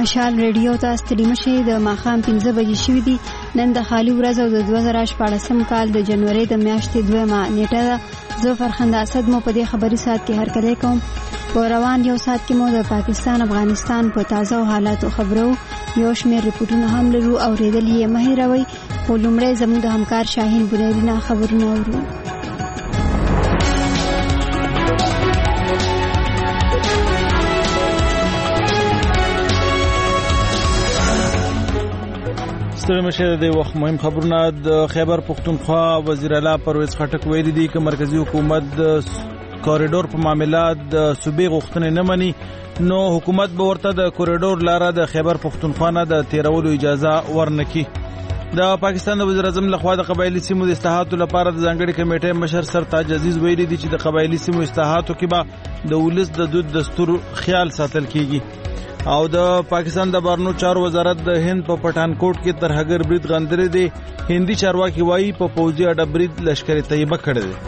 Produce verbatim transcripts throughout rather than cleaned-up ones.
مشال ریډیو ته ستړي مشئ. د ماښام پنځه بجې شوي دي. نن د خالي ورځ او د دوه زره شپاړسم کال د جنوري د میاشتې دویمه نیټه ده. زه فرخنده اسد مو په دې خبري ساعت کې هرکلی کوم. په روان یو ساعت کې مو د پاکستان افغانستان په تازه حالاتو خبرو یو شمېر ریپورټونه هم لرو. اورېدل یې مه هېروئ. خو لومړی زموږ د همکار شاهین بنیادي نه خبرونه اورو. ستړي مشه د وخت مهم خبرونه. د خیبر پختونخوا وزیر اعلی پرویز خټک ویلي دي چې مرکزی حکومت د کوریډور په معاملات د صوبې غوښتنې نه مني، نو حکومت به ورته د کوریډور لاره د خیبر پختونخوا نه د تیرولو اجازه ورنکړي. د پاکستان د وزیر اعظم لخوا د قبایلی سیمو د اصلاحاتو لپاره د ځانګړي کمیټې مشر سرتاج عزیز ویلي دي چې د قبایلی سیمو اصلاحاتو کې به د ولس د دود دستور خیال ساتل کیږي. او د پاکستان د بهرنیو چارو وزارت د هند په پټانکوټ کې ترهګر برید غندلې دي. هندي چارواکي وایي په پوځي اډه برید لشکر طیبه کړی دی.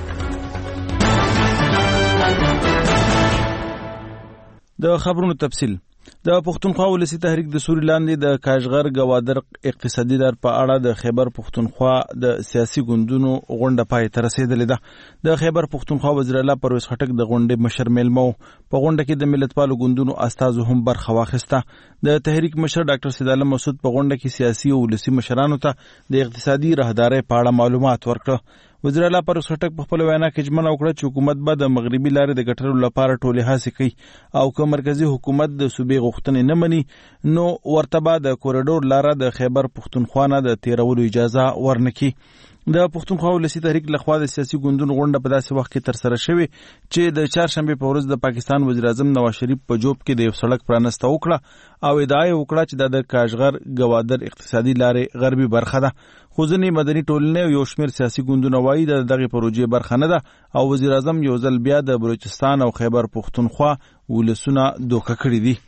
د خبرونو تفصیل. د پښتونخوا ولسی تحریک د سوري لاندې د کاشغر گوادر اقتصادي در په اړه د خیبر پښتونخوا د سیاسي ګوندونو غونډه پای ته رسیدلې ده. د خیبر پښتونخوا وزیر اعلی پرویز خټک د غونډې مشر میلمو. په غونډه کې د ملتپالو ګوندونو استازو هم برخه واخیسته. د تحریک مشر ډاکټر سید عالم مسعود په غونډه کې سیاسي او ولسی مشرانو ته د اقتصادي راهدارۍ په اړه معلومات ورکړه. وزیر اعلی پرویز خټک په خپل وینا کې ژمنه وکړه چې حکومت به د مغربي لارې د ګټلو لپاره ټولې هڅې کوي او که مرکزی حکومت د صوبې غوښتنې نه مني نو ورته به د کوریډور لاره د خیبر پښتونخوا نه د تیرولو اجازه ورنکړي. د پښتونخوا ولسی تحریک لخوا د سیاسي ګوندونو غونډه په داسې وخت کې ترسره شوې چې د چهارشنبه په ورځ د پاکستان وزیر اعظم نواز شریف په جوب کې د یو سړک پرانسته وکړه او ادعا یې وکړه چې د کاشغر گوادر اقتصادي لارې غربي برخه ده. خو ځینې مدني ټولنې او یو شمېر سیاسي ګوندونه وایي د دغې پروژې برخه نه ده او وزیر اعظم یو ځل بیا د بلوچستان او خیبر پښتونخوا ولسونه دوکه کړي دي.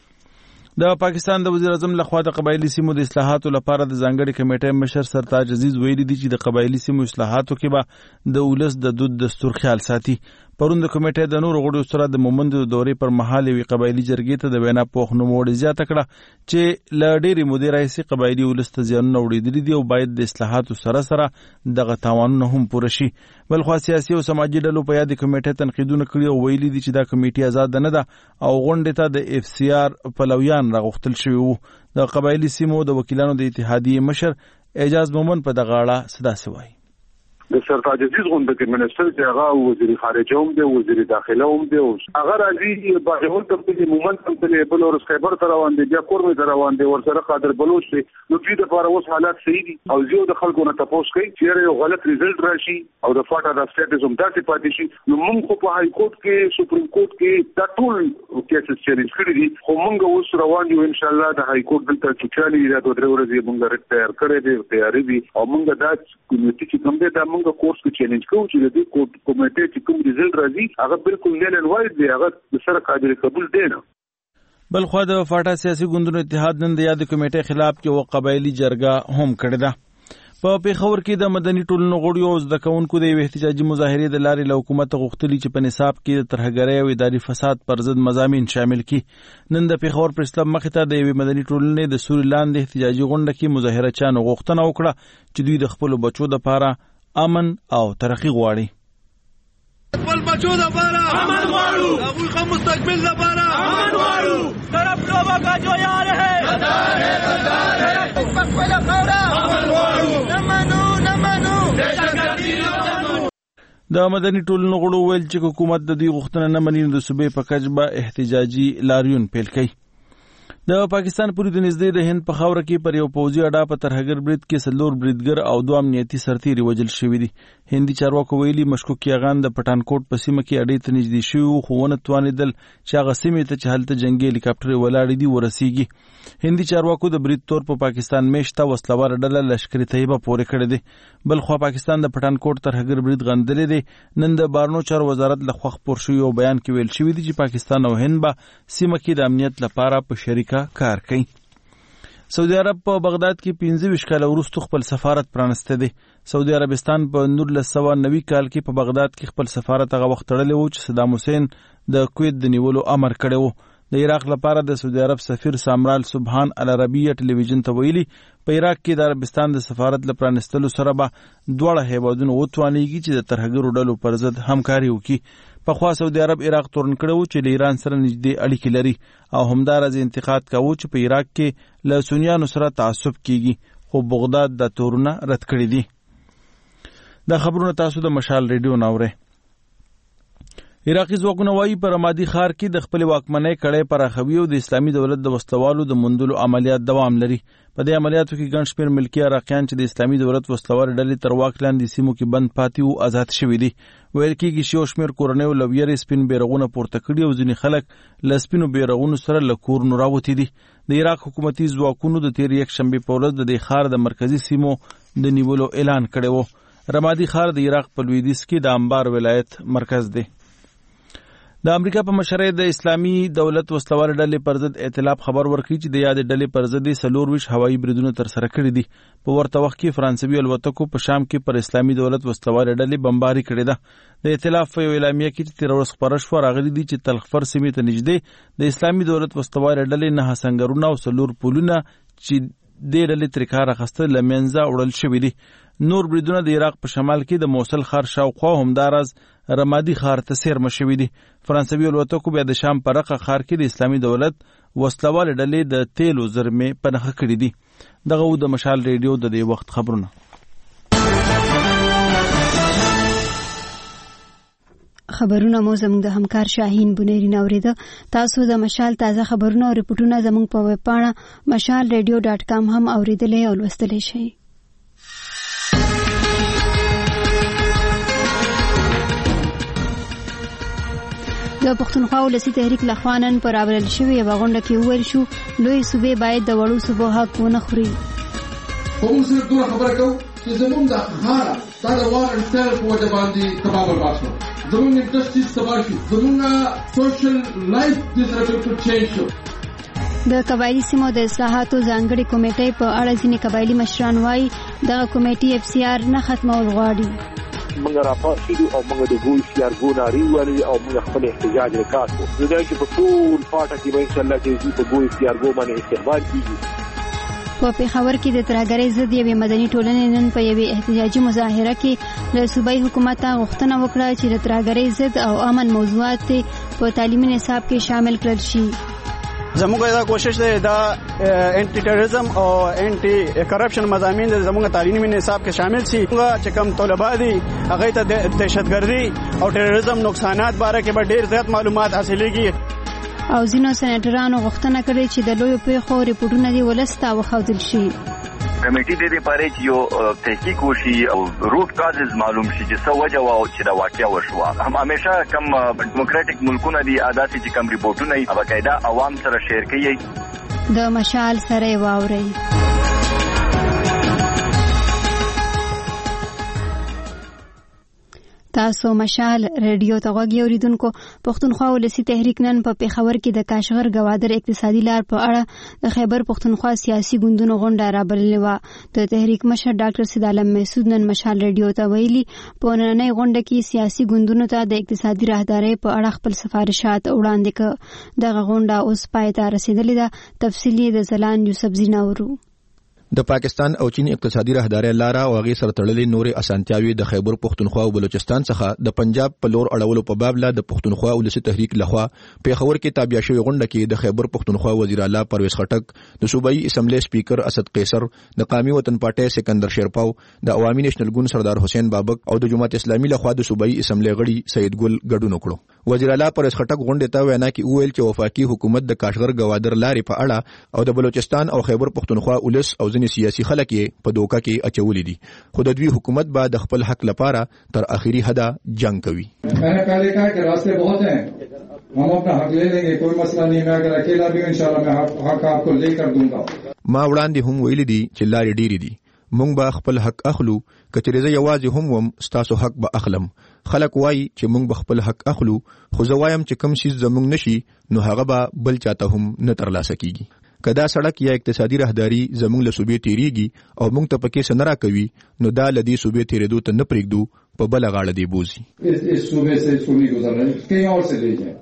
د پاکستان د وزیر اعظم لخوا د قبایلی سیمو د اصلاحاتو لپاره د ځانګړي کمیټې مشر سرتاج عزیز ویلي دي چې د قبایلی سیمو اصلاحاتو کې به د ولس د دود دستور خیال ساتي. پرون د کمیټې د نورو غړو سره د مومند دورې پر مهال یوې قبایلی جرګې ته د وینا پوښ نوموړې زیاته کړه چې له ډېرې مودې راهیسې قبایلي ولس ته زیانونه اورېدلي دي او باید د اصلاحاتو سره سره دغه تاوانونه هم پوره شي. بلخوا سیاسي او سماجي ډلو په یادې کمیټې تنقیدونه کړي او ویلي دي چې دا کمیټې آزاده نه ده او غونډې ته د اف سی آر پلویان راغوښتل شوي وو. د قبایلي سیمو د وکیلانو د اتحادیې مشر اعجاز مومن په دغه اړه څه داسې وایي. د سرتاج عزیز غونډه کې منسټر چې هغه وزیر خارجه هم دی، وزیر داخله هم دی، هغه راځي باغول ته په مومنت هم ته بل ورس خیبر ته روان دي، بیا کور مې ته روان دي، ورسره قادر بلوچ دی. نو دوی د لپاره اوس حالات صحیح دي او زیو د خلکو نه تاسو کوي چې یو غلط ریزلټ راشي او د فاټا د سټیټس هم داسې پاتې شي. نو موږ خو په های کورټ کې سپریم کورټ کې دا ټول کیسز چیلنج کړی دي، خو موږ اوس روان یو ان شاء الله د های کورټ دلته چالي دا دوه درې ورځې موږ ریټایر کړی دی، تیاری دي او موږ دا کمیټې چې کوم دی دا موږ کورس کې چیلنج کوو چې د دې کمیټې چې کوم ریزلټ راځي هغه بالکل نیل اینڈ وایډ دی، هغه سره قابل قبول دی نه. بلخوا د فاټا سیاسي ګوندونو اتحاد نن د یاد کمیټې خلاف کې و قبایلی جرګه هم کړې ده. په پیښور کې د مدني ټولنو غړو او زده کوونکو د یو احتجاجي مظاهرې د لارې له حکومت غوښتلي چې په نصاب کې د ترهګرۍ او اداري فساد پر ضد مضامین شامل کړي. نن د پیښور پریس کلب مخې ته د یوې مدني ټولنې د سوري لاندې احتجاجي غونډه کې مظاهره چانو غوښتنه وکړه چې دوی د خپلو بچو لپاره امن او ترقی غواړي. خپل بچو لپاره امن غواړو، هغوی خو مستقبل لپاره امن غواړو. طرف لوبا کا جو یار ہے غدار ہے غدار ہے خپل خورا امن غواړو. نمنو نمنو د مدني ټولنو غړو ویل چې حکومت د دې غوښتنه نه مني نو د صوبې په کچ به احتجاجي لاریون پیل کوي. د پاکستان پوری د نږدې د هند په خاوره کې پر یو پوځي اډه په ترهګر برید کې څلور بریدګر او دوه امنیتي سرتیري وژل شوي دي. هندي چارواکو ویلي مشکوک یاغان د پټانکوټ په سیمه کې اډې ته نږدې شوي وو خو ونه توانېدل چې هغه سیمې ته چې هلته جنګي هلیکاپټر ولاړې دي ورسیږي. هندي چارواکو د برید تور په پاکستان میشته وسلواره ډله لشکر طیبه پورې کړې ده. بلخوا پاکستان د پټانکوټ ترهګر برید غندلې دی. نن د بهرنیو چارو وزارت لخوا خپور شوی یو بیان کې ویل شوي دي چې پاکستان او هند به سیمه کې د امنیت لپاره په شریکه کار کوي. سعودي عرب په بغداد کې پنځه ویشت کاله وروسته خپل سفارت پرانسته دی. سعودي عربستان په نولس سوه نوي کال کې په بغداد کې خپل سفارت هغه وخت تړلی و چې صدام حسین د کویت د نیولو امر کړی و. د عراق لپاره د سعودي عرب سفیر سامرال سبحان العربیه ټلویزیون ته ویلي په عراق کې د عربستان د سفارت لپاره پرانستلو سره به دواړه هیوادونه وتوانیږي چې د ترهګرو ډلو پر ضد همکاري وکړي. پخوا سعودي عرب عراق تورن کړی و چې له ایران سره نږدې اړیکې لري او همداراز انتقاد کاوه چې په عراق کې له سنیانو سره تعصب کیږي، خو بغداد د تورونه رد کړی دي. دا خبرونه تاسو د مشال ریډیو ناوره. عراقي ځواکونه وایي په رمادي ښار کې د خپل واکمنۍ کړۍ پراخوي او د اسلامي دولت د وسلوالو د موندلو عملیات دوام لري. په دې عملیاتو کې ګڼ شمېر ملکي عراقیان چې د اسلامي دولت وسلوال ډلې تر واک لاندې سیمو کې بند پاتې وو آزاد شوي دي. ویل کېږي چې یو شمېر کورنیو له ویرې سپین بیرغونه پورته کړي او ځینې خلک له سپینو بیرغونو سره له کورونو راوتي دي. د عراق حکومتي ځواکونو د تېر یکشنبې په ورځ د دې ښار د مرکزي سیمو د نیولو اعلان کړی و. رمادي ښار د عراق په لویدیځ کې د انبار ولایت مرکز دی. د امریکا په مشرۍ د اسلامي دولت وسلوال ډلې پر ضد ائتلاف خبر ورکړي چې د یاد ډلې پر ضد څلور ویشت هوایي بریدونه تر سره کړي دي. په ورته وخت کې فرانسوي الوتکو په شام کې پر اسلامي دولت وسلوال ډلې بمباري کړې ده. د ائتلاف په یو اعلامیه کې چې تیر ورځ خپاره شوه راغلي دي چې تلخفر سیمې ته نږدې د اسلامي دولت وسلوال ډلې نه سنگرونه او څلور پلونه چې دې ډلې ترې کار اخیسته له منځه وړل شوي دي. نور بریدونه د عراق په شمال کې د موصل ښار شاوخوا همداراز رمادي ښار ته څیرمه شوي دي. فرانسوي الوتکو بیا د شام په رقه ښار کې د اسلامي دولت وسلوال ډلې د تیلو زرمې په نښه کړي دي. دغه و د مشال ریډیو د دې وخت خبرونه. خبرونه مو زموږ د همکار شاهین بنيري ناوریده. تاسو د مشال تازه خبرونه او ریپورتونه زموږ په ویب پاڼه مشال ریډیو ډاټ کام هم اوریدلای او لوستلای شئ. د پښتونخوا ولسي تحریک لخوا نن پر راوړل شوې یوه غونډه کې وویل شو لوی صوبې باید د وړو صوبو حق ونه خوري. خو موږ صرف دومره خبره کوو چې زموږ د غاړه دا د وار اړتیا په وجه باندې تباه برباد شو، زموږ انډسټریز تباه شو، زموږ سوشل لایف د سره بالکل چینج شو. د قبایلي سیمو د اصلاحاتو ځانګړې کمیټې په اړه ځینې قبایلي مشران وایي دغه کمیټې اف سی آر نه ختمول غواړي. موږ راپاسېدو او موږ د ګوی سی آر ګو نارې وویلې او موږ خپل احتجاج ریکارډ کړو. زه دا چې په ټول پاټه کې به انشاءالله چې په ګوی سی آر ګو باندې استعمال کېږي. په پېښور کې د ترهګرۍ ضد یوې مدني ټولنې نن په یوې احتجاجي مظاهره کې له صوبایي حکومت غوښتنه وکړه چې د ترهګرۍ ضد او امن موضوعات په تعلیمي نصاب کې شامل کړل شي. زموږ دا کوشش دی دا انټي ټیرریزم او انټي کرپشن مضامین د زموږ تعلیمي نصاب کې شامل شي. چې کوم طلبه دي هغه ته د دهشتګردي او ټیرریزم نقصانات باره کې به ډیر زیات معلومات حاصلېږي. او ځینو سېنیټرانو غوښتنه کړې چې د لویو پیښو ریپورټونه دې ولس ته وښودل شي. کمیټې د دې لپاره چې یو تحقیق وشي او روټ کازز معلوم شي چې څه وجه وه چې دا واقعه وشوه. هم همیشه کم ډیموکراټیک ملکونه دي داسې چې کم ریپورټونه یې باقاعده عوام سره شیر کوي. د مشال سره یې واورئ. تاسو مشال ریډیو ته غوږ اوریدونکو. پښتونخوا ولسي تحریک نن په پېښور کې د کاشغر ګوادر اقتصادي لار په اړه د خیبر پښتونخوا سیاسي ګوندونو غونډه رابللې وه. د تحریک مشر ډاکټر سید عالم محسود نن مشال ریډیو ته ویلي په نننۍ غونډه کې سیاسي ګوندونو ته د اقتصادي راهدارۍ په اړه خپل سفارشات وړاندې کړه. دغه غونډه اوس پای ته رسېدلې ده. تفصیل یې د زلان یوسف زیناورو. د پاکستان او چین اقتصادي راهداري لاره او هغه سره تړلې نورې اسانتیاوي د خیبر پښتونخوا او بلوچستان څخه د پنجاب په لور اړولو په باب لا د پښتونخوا ولسي تحریک لخوا پېښور کې تابع شوی غونډه کې د خیبر پښتونخوا وزیر اعلی پرویز خټک، د صوبایي اسمبلی سپیکر اسد قیصر، د قومي وطن پارټي سکندر شیرپاو، د عوامي نېشنل ګوند سردار حسین بابک او د جماعت اسلامي لخوا د صوبایي اسمبلی غړي سید ګل ګډون وکړو. وزیر اعلی پرویز خټک غونډه ته وینا کې وویل چې وفاقي حکومت د کاشغر ګوادر لارې په اړه او د بلوچستان او خیبر پښتونخوا ولس او ځینې سیاسي خلک په دوکا کې اچولې دي، خو د دوی حکومت به د خپل حق لپاره تر اخري حدا جنگ کوي. میں نے پہلے کہا کہ راستے بہت ہیں، ہم اپنا حق لے لیں گے، کوئی مسئلہ نہیں. میں اگر اکیلا بھی انشاءاللہ میں حق آپ کو لے کر دوں گا. ما وړاندې هم ویلي دي چې لارې ډېرې دي، مونږ به خپل حق اخلو، کچې زه یوازې هم وم ستاسو حق به اخلم. خلک وایي چې مونږ به خپل حق اخلو، خو زه وایم چې کوم شی زمونږ نشي نو هغه به بل چاته هم نه ترلاسه کیږي. کدا سړک یا اقتصادي راهداري زمونږ له صوبې تیریږي او مونږ ته پکې څه نه راکوي نو دا له دې صوبې تیرېدو ته نه پرېږدو، په بله غاړه دی بوزي.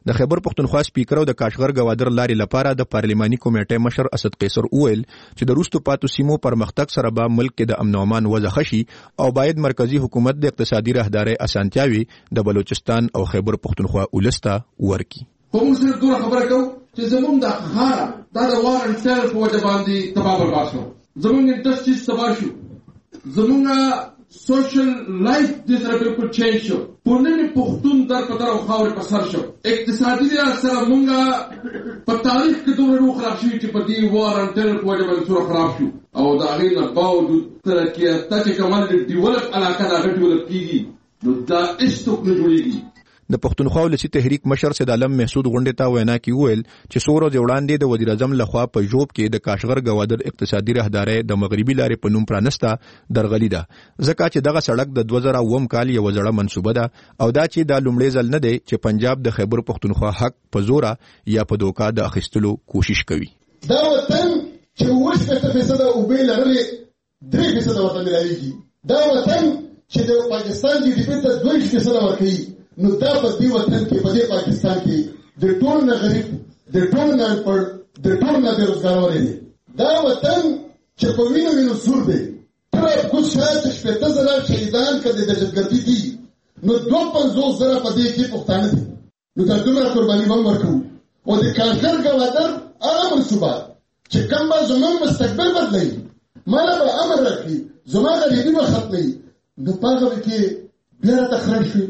د خیبر پښتونخوا سپیکر او د کاشغر گوادر لارې لپاره د پارلیماني کمیټې مشر اسد قیصر وویل چې د روستو پاتو سیمو پرمختګ سره به ملک کې د امن او امان وضع خشي او باید مرکزی حکومت د اقتصادي راهداري اسانتیاوي د بلوچستان او خیبر پښتونخوا ولسته ورکړي. په موږ سره دوه خبره کوو چې زموږ د خاره دا د وار ان سیل په وجه باندې تباہ برباد شو، زموږ انډسټریز تباہ شو، زموږ سوشل لایف د سره بالکل چینج شو، پورنه پښتون در په در او خاور په سر شو، اقتصادي سره موږ په تاریخ کې دوه روخ راځي چې په دې وار ان سیل په وجه باندې سره خراب شو او دا غینه باوجود تر کې تاسو کومه د ډیولپ علاقه دا ډیولپ کیږي نو دا استوک نه جوړیږي. د پښتونخوا ولسی تحریک مشر سید عالم محسود غونډه ته وینا کی ویل چې سورو وړاندې د وزیر اعظم لخوا په جوب کې د کاشغر گوادر اقتصادي راهداري د مغربي لارې په نوم پرانسته درغلي ده، ځکه چې دغه سړک د دوه زره اووه کال یو ځړه منسوبه ده او دا چې د لومړي ځل نه دی چې پنجاب د خیبر پښتونخوا حق په زوره یا په دوکا د اخیستلو کوشش کوي. دا وطن چې وشته فیصد او به لري درې فیصد وطن ملایږي، دا وطن چې د پاکستان د ډیپټ د دوه فیصد ورکړي نو دا په دې وطن کې په دې پاکستان کې د ټول نه غریب د ټول نه پر د ټول نه بیروزګار ورې دا وطن چې په وینو وینو سور دی تر کوم شاته شپږ زره شهیدان کړي د دهشتګردي دي نو دوه پنځوس زره په دې کې پښتانه دي نو دا دومره قرباني هم ورکوو او د کاشغر گوادر هغه منصوبات چې کوم به زموږ مستقبل بدلوي مالا به امر راکړي زما غریبي به ختموي نو په هغه کې بیا راته خراب شي.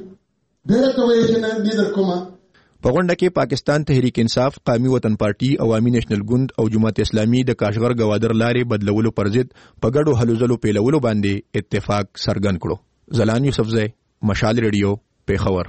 په غونډه کې پاکستان تحریک انصاف، قومي وطن پارټي، عوامي نېشنل ګوند او جماعت اسلامي د کاشغر گوادر لارې بدلولو پر ضد په ګډو هلو ځلو پیلولو باندې اتفاق څرګند کړو. زلان یوسفزی، مشال ریډیو، پیښور.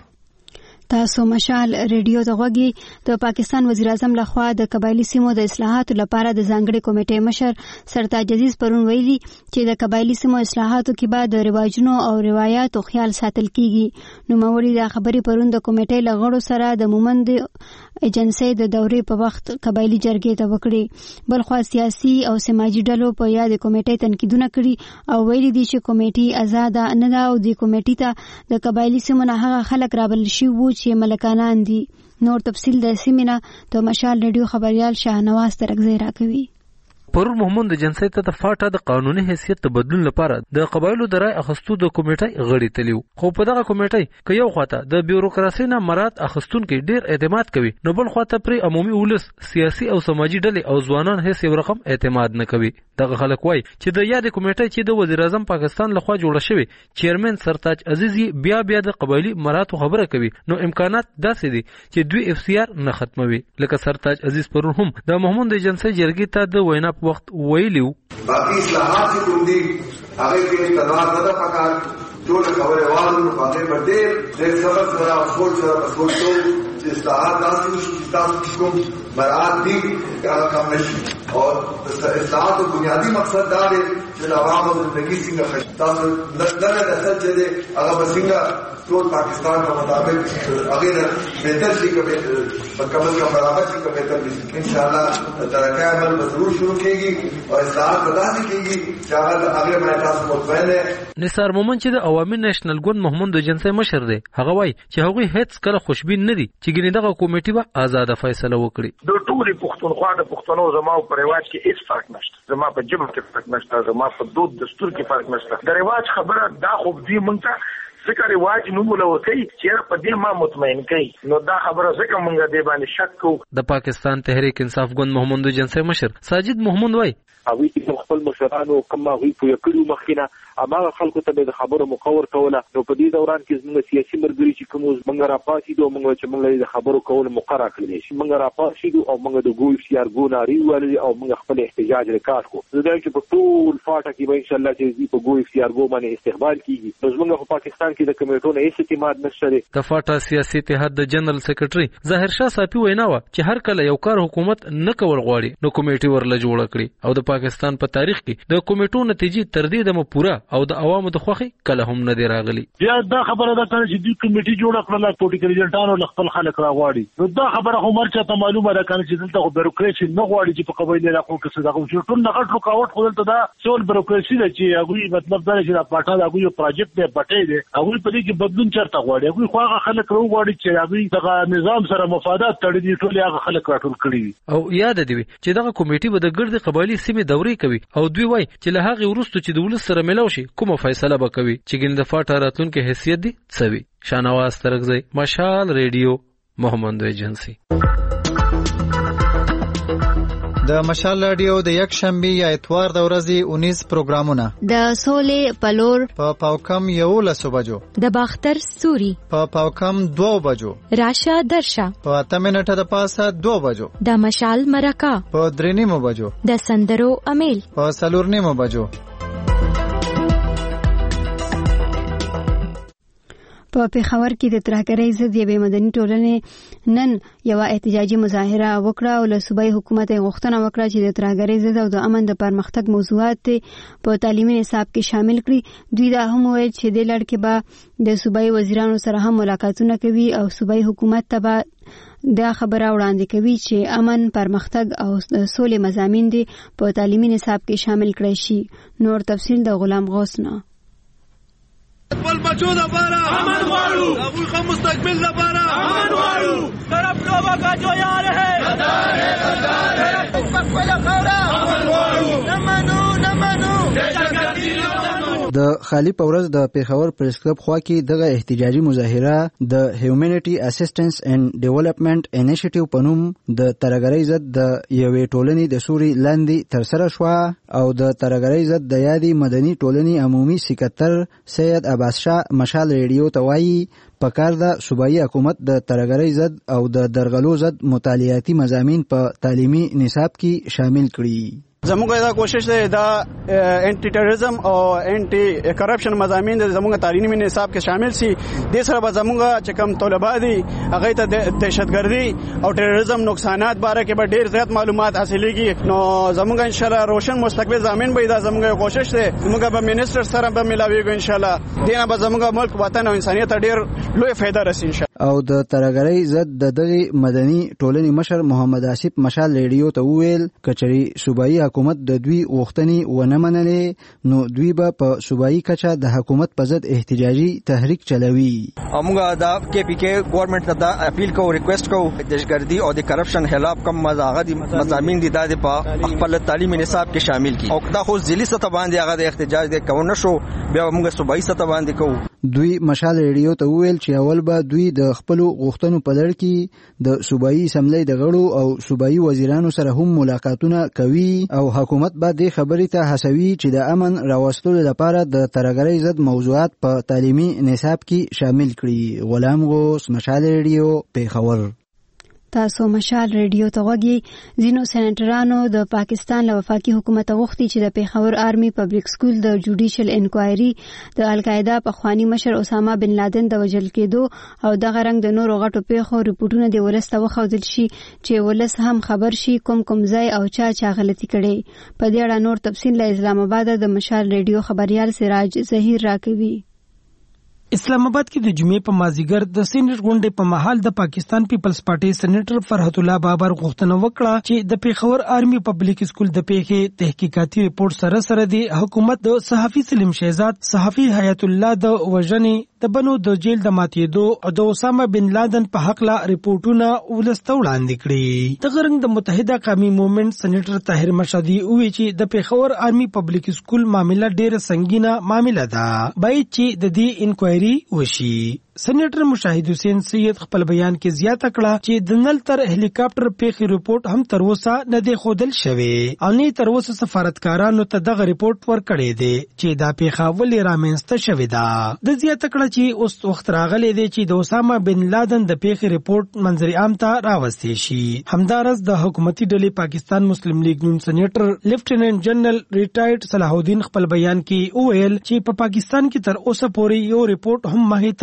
تاسو مشال ریډیو ته غوږی. د پاکستان وزیر اعظم لخوا د قبایلی سیمو د اصلاحاتو لپاره د ځانګړي کمیټې مشر سرتاج عزیز پرون ویلي چې د قبایلی سیمو اصلاحاتو کې به د رواجونو او روایتو خیال ساتل کیږي. نو موري د خبرې پرون د کمیټې لغړو سره د مومند ایجنسی د دورې په وخت قبایلی جرګې ته وکړي. بلخوا سیاسي او سماجی ډلو په یاد کمیټې تنقیدونه کړي او ویلي دي چې کمیټې آزاد نه ده او د کمیټې ته د قبایلی سیمو نه هغه خلک رابلل شوي چې ملکانان دي. نور تفصیل د سیمینه ته مشال ریډیو خبريال شاهنواز ترغزی راکوي. پرون محمد جنسی ته د فاټا د قانوني حیثیت د بدلون لپاره د قبایلو د رای اخستو د کمیټې غړي تلیو، خو په دغه کمیټې کې یو خواته د بیوروکراسي نه مراد اخستونکو ډیر اعتماد کوي نو بل خواته پر عمومي ولس، سیاسي او سماجی ډلې او ځوانان هیڅ یو رقم اعتماد نه کوي. دغه خلک وایي چې د یاد کمیټې چې د وزیر اعظم پاکستان لخوا جوړه شوی چیرمن سرتاج عزیز بیا بیا د قبایلی مراتو خبره کوي نو امکانات داسې دي چې دوی اف سی آر نه ختموي. لکه سرتاج عزیز پرون هم د محمد جنسی جرګې ته د وینا په وخت ویلیو باقي اصلاحات چې کوم دي هغه کې تنوع نه ده پکار ټول خبره وایو نو باندې باندې د سبب سره او سوچ سره سوچو چې اصلاحات داسې چې تاسو کوم مراد دي هغه کم نشي او اصلاحات بنیادی مقصد دا دی چې د عوامو زندگی څنګه تاسو نه نه د سچ دي هغه څنګه ټول پاکستان په مطابق هغه بهتر شي کوي په کمل کا برابر شي کوي ته ان شاء الله ترقه عمل ضرور شروع کیږي او اصلاحات بدانه کیږي چې هغه هغه مې تاسو مطمئن دي. نثار مومن چې د عوامي نېشنل ګوند محمد جنسی مشر دی هغه وایي چې هغه هیڅ کله خوشبین نه دي چې ګینه دغه کمیټه به آزاد فیصله وکړي. د ټولې پښتونخوا د پښتنو زما په رواج کې هیڅ فرق نشته، زما په جبه کې فرق نشته، زما په دود دستور کې فرق نشته. د رواج خبره دا خو دې مونږ ته ځکه رواج نومونه وکي چې په دې ما مطمئن کوي نو دا خبره ځکه مونږ دې باندې شک کوو. د پاکستان تحریک انصاف ګوند محمد جنسی مشر ساجد محمد وای اوی چې خپل مشرانو کومه غوي په یکړو مخینه اماغه خلکو ته د خبرو مقور کوله نو په دې دوران کې زموږ سیاسي مرګري چې کوم منګ را پاسې دوه منګ چې موږ د خبرو کول مقرره کړل شي منګ را پاسې او موږ د ګوي سیار ګوناري ولې او موږ خپل احتجاج وکړ کو زه چې په ټول فاټه کې به ان شاء الله چې په ګوي سیار ګو باندې استقبال کیږي زموږ په پاکستان کې د کمیټو نه هیڅ اعتماد نشته. د فاټا سیاسي اتحاد د جنرال سیکریټري ظاهر شاه صافي وینا و چې هر کله یو کار حکومت نه کول غواړي نو کمیټي ورله جوړ کړي او د پاکستان په تاریخ کې د کمیټو نتیجې تر دې دمه پوره او د عوامو د خوخي کله هم نه دی راغلي. بیا دا خبره ده چې د کمیټي جوړ کړل پولیټیکل ایجنټانو خپل خلک راغواړي نو دا خبره هم مرچا ته معلومه ده چې دلته بیروکراسي نه غواړي چې په قبایلی علاقو کې څه دغه ټول نه غټ رکاوټ خو دلته دا ټول بیروکراسي ده چې هغه مطلب دا چې دا پټه دا یو پروجیکټ دی پټه دی او هغه په دې کې بدلون چرته غواړي. هغه خو هغه خلک راو غواړي چې هغه دغه نظام سره مفادات تړلي ټول هغه خلک راټول کړي. او یاد دی چې دغه کمیټه به د ګرد قبایلی سیمې دورې کوي او دوی وای چې له هغه وروسته چې د ولس سره ملاوي شي کومه فیصله به کوي چې ګنده فاټه راتلونکو حیثیت دي څوي. شانواز ترغزی، مشال ریډیو، محمد ایجنسی. د مشال رادیو د یک شنبه یا اتوار د ورځې اونیس پروګرامونه د سولې پلور په پاوکم یو لسو بجو، د باختر سوري په پاوکم دو بجو، راشه درشه په اته منټه د پاسه دو بجو، د مشال مرکه په درې نیمو بجو، د سندرو امیل په څلور نیمو بجو. په پیښور کې د ترهګرۍ ضد یوې مدني ټولنې نن یو احتجاجي مظاهره وکړه او له صوبایي حکومت غوښتنه وکړه چې د ترهګرۍ ضد او د امن د پرمختګ موضوعات په تعلیمي نصاب کې شامل کړي. دوی دا هم وویل چې د لړ کې به د صوبایي وزیرانو سره هم ملاقاتونه کوي او صوبایي حکومت ته به دا خبره وړاندې کوي چې امن، پرمختګ او سولې مضامین دي په تعلیمي نصاب کې شامل کړي شي. نور تفصیل د غلام غوث نه. خپل بچو د بارا امن غواړو، هغوی خو مستقبل د بارا امن غواړو. طرف لوبا کا جو یار ہے غدار ہے غدار ہے خپل خورا امن غواړو. نمنو نمنو د خالی پورز د پیښور پریس کلب خوا کې دغه احتجاجي مظاهره د هیومانیټي اسسټنس اینڈ ډیولپمنٹ انیشیټیو په نوم د ترهګرۍ ضد د یوې ټولنې د سوري لاندې ترسره شوه او د ترهګرۍ ضد د یادې مدني ټولنې عمومي سکرټر سید عباس شاه مشال ریډیو ته وایي پکار د صوبایي حکومت د ترهګرۍ ضد او د درغلو ضد مطالعاتي مضامین په تعلیمي نصاب کې شامل کړي. زموږ دا کوشش دی دا انټي ټیرریزم او انټي کرپشن مضامین زموږ تعلیمي نصاب کې شامل شي. د سره به زموږ چې کوم طلبه دي هغه ته دهشتګردي او ټیرریزم نقصانات باره کې به ډیر زیات معلومات حاصلېږي. نو زموږ ان شاء الله روشن مستقبل ضامن به دا زموږ کوشش دی. موږ به منیسټر سره به ملاويږو ان شاء الله. دینه به زموږ ملک وطن او انسانيت ډیر لوی فائدہ رسي ان شاء الله. او د ترهګرۍ ضد د دغه مدني ټولنې مشر محمد آصف مشال ریډیو ته وویل کچري صوبایي حکومت د دوی غوښتنې ونه منلې نو دوی به په صوبایي کچه د حکومت په ضد احتجاجي تحریک چلوي. موږ دا کې پی کې ګورنمنت ته دا اپیل کوو، ریکوست کوو دهشتګردي او د کرپشن خلاف کم مزاغه دي مضامین دي د په خپل تعلیمي نصاب کې شامل کړي او دا خو ځلی سطح باندې هغه د احتجاج د کوونه شو بیا موږ صوبایي سطح باندې کوو. دوی مشال ریډیو ته وویل چې اول به دوی د خپل غوښتنو په لړ کې د صوبایي اسمبلی د غړو او صوبایي وزیرانو سره هم ملاقاتونه کوي او حکومت به د خبرې ته هڅوي چې د امن راوستلو لپاره د ترهګرۍ ضد موضوعات په تعلیمي نصاب کې شامل کړي. غلام غوث، مشال ریډیو، پیښور. تاسو مشال ریډیو ته وګورئ. ځینو سېنیټرانو د پاکستان له وفاقي حکومت غوښتي چې د پیښور آرمي پبلک سکول د جوډیشل انکوایري د القاعده په خواني مشر اسامه بن لادن د وژل کېدو او دغه رنګ د نورو غټو پیښو ریپورتونه د ولسته وښودل شي چې ولس هم خبر شي کوم کوم ځای او چا چا غلطي کړي. په دې اړه نور تفصیل له اسلام آباد د مشال ریډیو خبريال سراج ظهیر راکوي. اسلام آباد کې د جمعې په مازیګر د سینټ غونډې په محل د پاکستان پیپلز پارټي سېنیټر فرحت الله بابر غوښتنه وکړه چې د پیښور آرمي پبلک سکول د پیښې تحقیقاتي ریپورت سره سره د حکومت د صحافي سلیم شهزاد، صحافي حیات الله د وژنې، د بنو د جیل د ماتېدو او د اسامه بن لادن په حق لا ریپورتونه ولسته وړاندې کړي. د غرنګ د متحده قومي موومېنټ سېنیټر طاهر مشهدي وویل چې د پیښور آرمي پبلک سکول معاملې ډېره سنگینه معاملې ده، باید چې د دې انکوایري وشي. سېنیټر مشاهد حسین سید خپل بیان کې زیاته کړه چې د نل تر هلیکاپټر پیښې ریپورت هم تر اوسه نه دی خودل شوی او نه تر اوسه سفارتکارانو ته دغه ریپورت ورکړی دی چې دا پیښه ولې رامنځته شوې ده. د زیاته کړه چې اوس وخت راغلی دی چې د اسامه بن لادن د پیښې ریپورت منظر عام ته راوستي شي. همدارس د حکومتي ډلې پاکستان مسلم لیگ نون سېنیټر لیفټیننټ جنرال ریټایرډ صلاح الدین خپل بیان کې وویل چې په پا پاکستان کې تر اوسه پورې یو ریپورت هم مخې ته نه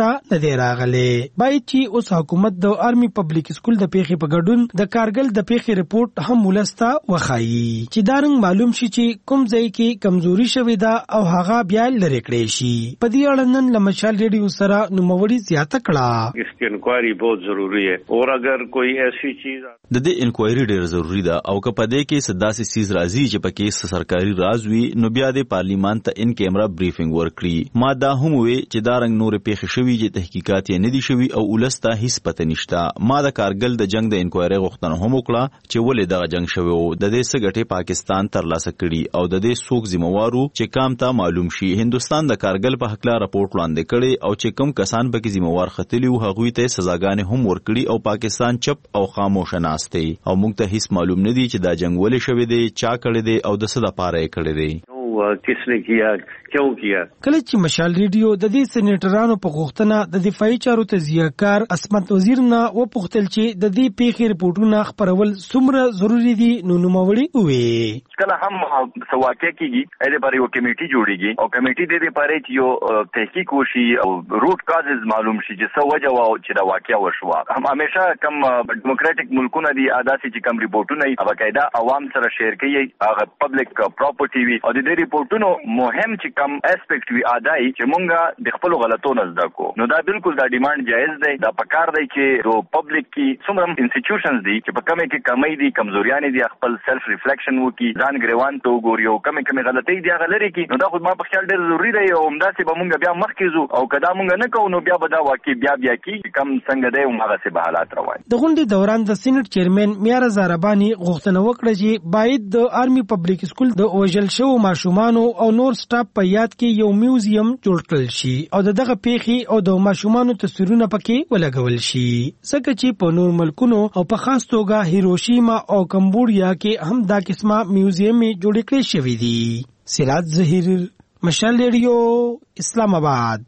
دی راغلی. باید چې اوس حکومت د آرمي پبلک سکول د پیښې په ګډون د کارګل د پیښې رپورټ هم ولسته وخایي چې دا رنګ معلوم شي چې کوم ځای کې کمزوري شوې ده او هغه بیا لرې کړی شي. په دې اړه نن له مشال ریډیو سره نوموړي زیاته کړه. اس کی انکوائری بہت ضروری ہے اور اگر کوئی ایسی چیز د دې انکوائری ډېر ضروری ده او که په دې کې سداسي سیز راځي چې پکې سرکاري راز وي نو بیا د پارلیمان ته ان کیمرا بریفینګ ورکړي. ما دا هم وی چې دا رنګ نور پیښې شوي چې تحقیقات یې نه دي شوي او ولسته هیڅ پته نشته. ما د کارګل د جنگ د انکوائری غوښتنه هم وکړه چې ولې دغه جنگ شوی او د دې څه ګټې پاکستان ترلاسه کړي او د دې څوک ذمہوارو چې کام ته معلوم شي. هندستان د کارګل په حق لا راپورټ وړاندې کړي او چې کوم کسان پکې ذمہوار ختلي او هغوی ته سزاګانې هم ورکړي او پاکستان چپ او خاموش ناست دی او موږ ته هیڅ معلوم نه دی چې دا جنگ ولې شوی دی، چا کړی دی او د څه لپاره یې کړی دی. کس نے کیا کیوں کیا. کله چې مشال ریډیو د دې سېنیټرانو په غوښتنه د دفاعي چارو تجزیه‌کار عصمت وزیر نه وپوښتل چې د دې پیښې رپورټونه خپرول څومره ضروری دي نو نوموړي وویل کله هم سواکه کیږي اې لپاره یو کمیټي جوړیږي او کمیټي د دې لپاره چې یو تحقیق وشي او روټ کازز معلوم شي چې څه وجه وا چې دا واقعیا وشوه. هم همیشه کم ډیموکراټک ملکونه دي عادتي چې کم ریپورټونه یې باقاعده عوام سره شیر کوي، هغه پبلک پراپرټي وي او د دې ریپورټونو مهم چې کم اسپیکټ وی اداي چې مونږه د خپل غلطونو زده کو نو دا بالکل دا ډیماند جایز دی. دا پکار دی چې رو پبلک کې څومره انسټیټیوشنز دي چې په کومه کې کمی دي کمزوریاں دي خپل سیلف ریفلیکشن وکي ځان ګریوان ته وګوري او کومه کومه غلطۍ دي هغه لري کی نو دا خو ما په خیال ډېر ضروری دی او همداسې به مونږ بیا مخکې ځو او کدا مونږ نه کوو نو بیا به دا واقع بیا بیا کی کم څنګه دی هغه څه به حالات روان. د غونډې دوران د سېنات چیرمن میار زاربانی غوښتنه وکړه چې باید د آرمي پبلک سکول د اوجل شو ماشومانو او نور سټاف په یاد کې یو میوزیم جوړ کړل شي او دغه پیښې او د ماشومانو تصویرونه پکې ولګول شي ځکه چې په نور ملکونو او په خاص توګه هیروشیما او کمبودیا کې هم دا قسمه میوزیم جوړ کړی شوی دی. سراج ظهیر، مشال ریډیو، اسلام آباد.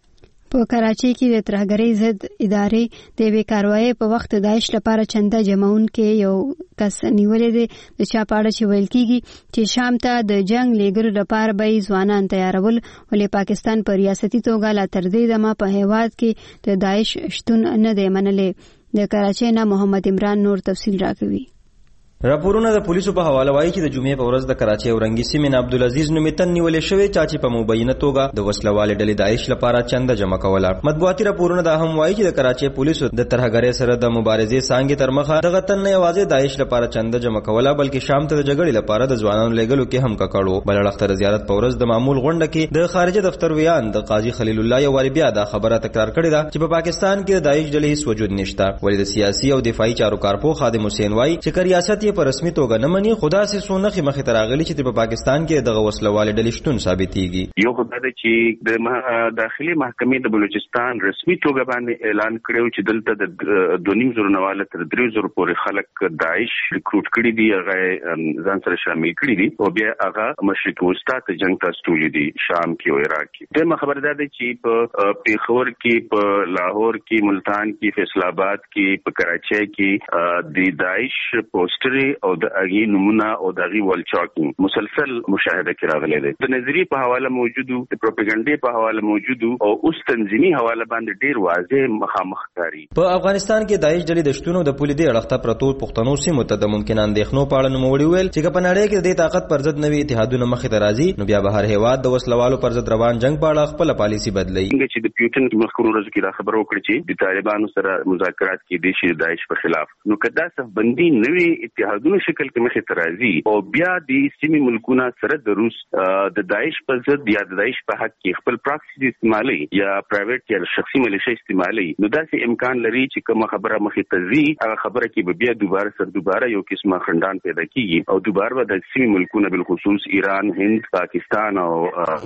په کراچۍ کې د ترهګرۍ ضد ادارې د یوې کاروایۍ په وخت داعش لپاره چنده جمعونکي یو کس نیولې دی د چا په اړه چې ویل کېږي چې شام ته د جنگ لیږلو لپاره به یې ځوانان تیارول ولې پاکستان په ریاستي توګه لا تر دې دمه په هېواد کې د داعش شتون نه دی منلی. د کراچۍ نه محمد عمران نور تفصیل راکوي. راپورونه د پولیسو په حواله وایي چې د جمعې په ورځ د کراچۍ اورنګي سیمې نه عبدالعزیز نومې تن نیولې شوی چا چې په مبینه توګه د وسلوالې ډلې داعش لپاره چنده جمع کوله. مطبوعاتي راپورونه دا هم وایي چې د کراچۍ پولیسو د ترهګرۍ سره د مبارزې څانګې تر مخه دغه تن نه یوازې داعش لپاره چنده جمع کوله بلکې شام ته د جګړې لپاره د ځوانانو لېږلو کې هم ککړو. بل اړخ زیارت په ورځ د معمول غونډه کې د خارجه دفتر ویان د قاضي خلیل الله یو واری بیا دا خبره تکرار کړې ده چې په پاکستان کې د داعش ډلې هیڅ وجود نشته ولې د سیاسي او دفاعي چارو کارپو خادم حسین وایي چې ریاست یې په رسمي توګه منی خدا سي سونخي مخې ته راغلي چې په پاکستان کې دغه وسلوال ډلې شتون ثابتېږي. یو خدای د چې د داخلي محکمې د بلوچستان رسمي توګه باندې اعلان کړو چې دلته د دونیم زرو نواله تر درې زرو پورې خلک داعش ریکروټ کړي دي، هغه ځان سره شامل کړي دي او بیا هغه مشرق وسطا ته جنگ ته استولې دي شام کې او عراق کې. د خبردار دي چې په پیښور کې، په لاهور کې، ملتان کې، فیصل آباد کې، په کراچۍ کې د داعش پوسټري او د اغي نمونه او د اغي ولچاکینګ مسلسل مشاهده کې راغلي دي. د نظری په حواله موجودو، د پروپاګاندا په حواله موجودو او اوس تنظیمي حواله باندې ډیر واضح مخامخ کاری. په افغانستان کې داعش ډلې د شتونو د پولیدي اړخته پرتو پښتنو سیمو ته د ممکن اندېښنو په اړه نوموړي ویل چې په نړۍ کې د طاقت پر ضد نوي اتحادونه مخې ته راځي نو بیا به هر هیواد د وسلوالو پر ضد روان جنگ په اړه خپل پالیسي بدلوي. څنګه چې د پیوټن مخکورو ورځو کې دا خبره وکړه چې د طالبانو سره مذاکرات کې د شي داعش په خلاف نو کدا صف بندي نوي اتحادونو شکل کې مخې ته راځي او بیا د سیمې ملکونو سره د روس د داعش په ضد یا د داعش په حق کې خپل پراکسي استعمالي یا پرایویټ یا شخصي ملیشیا استعمالي نو داسې امکان لري چې کومه خبره مخې ته ځي هغه خبره کې بیا دوباره سر دوباره یو قسمه خندان پیدا کیږي او دوباره به د سیمې ملکونو بالخصوص ایران، هند، پاکستان او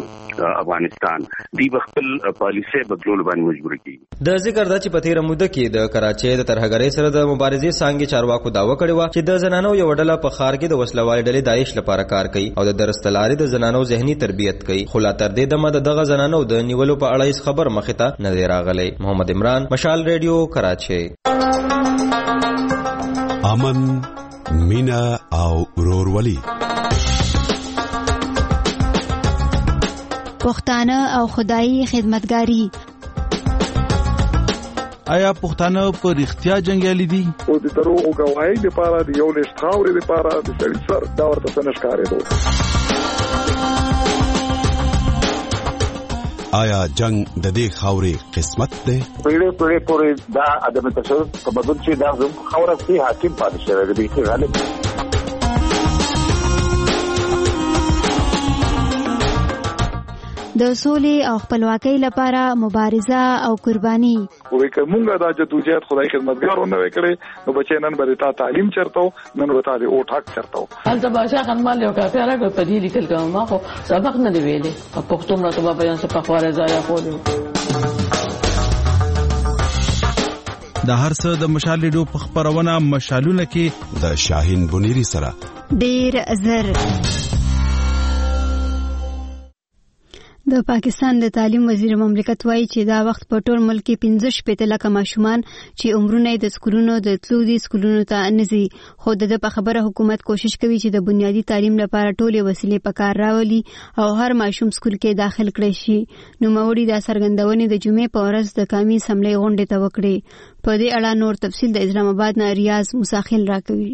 افغانستان دی خپل پالیسي بدلول باندې مجبور کیږي. د ذکر د چې په تیره موده کې د کراچۍ د ترهګرۍ سره د مبارزې څانګې چارواکو داوا کړې و چې د زنانو یو ډله په خار کې د وسلوال ډلې داعش لپاره کار کوي او د درستلاري د زنانو ذهني تربیت کوي خو لا تر دې دمه دغه زنانو د نیولو په اړه هیڅ خبر مخې ته نه دی راغلی. محمد عمران، مشال ریډیو، کراچۍ. امن، مینا او ورورولي پښتانه او خدایي خدمتګاری آیا پښتانه په رښتیا جنگیالي دي؟ او د دروغ غواړي د پاره د یو لیست خاورې د پاره د سړي سر دا ورته څنګه ښکارېدو. آیا جنگ د دې خاورې قسمت دی؟ پیړې پیړې پورې دا عدم تشدد تمدن چې دا زموږ خاوره کې حاکم پاتې شوی دی چې غالب د سولې او خپلواکۍ لپاره مبارزه او قرباني. وې کومه دا جدوجہد خدای خدمتګار ونه وکړي نو بچی نن به تا تعلیم چرته نن به تا د اوټ حق چرته هلته باشا خنمال یو کافي راغی په دې لیکل کوم ما خو سبق نه دی ویلې په پښتو مړه ته بیان څه په خواره ځای خو د هر څه د مشال ریډیو په خبرونه مشالونه کې د شاهین بنيري سره ډیر زر. د پاکستان د تعلیم وزیر مملکت وایي چې دا وخت په ټول ملک کې پنځه شپېته لکه ماشومان چې عمرونه د سکولونو د تلو دي سکولونو ته نه ځي، خو د په خبره حکومت کوشش کوي چې د بنیادي تعلیم لپاره ټولې وسیلې په کار راولي او هر ماشوم سکول کې داخل کړي شي. نوموړي دا څرګندونې د جمعې په ورځ د قومي اسمبلۍ غونډې ته وکړې. په دې اړه نور تفصیل د اسلام آباد نه ریاض مساخیل راکوي.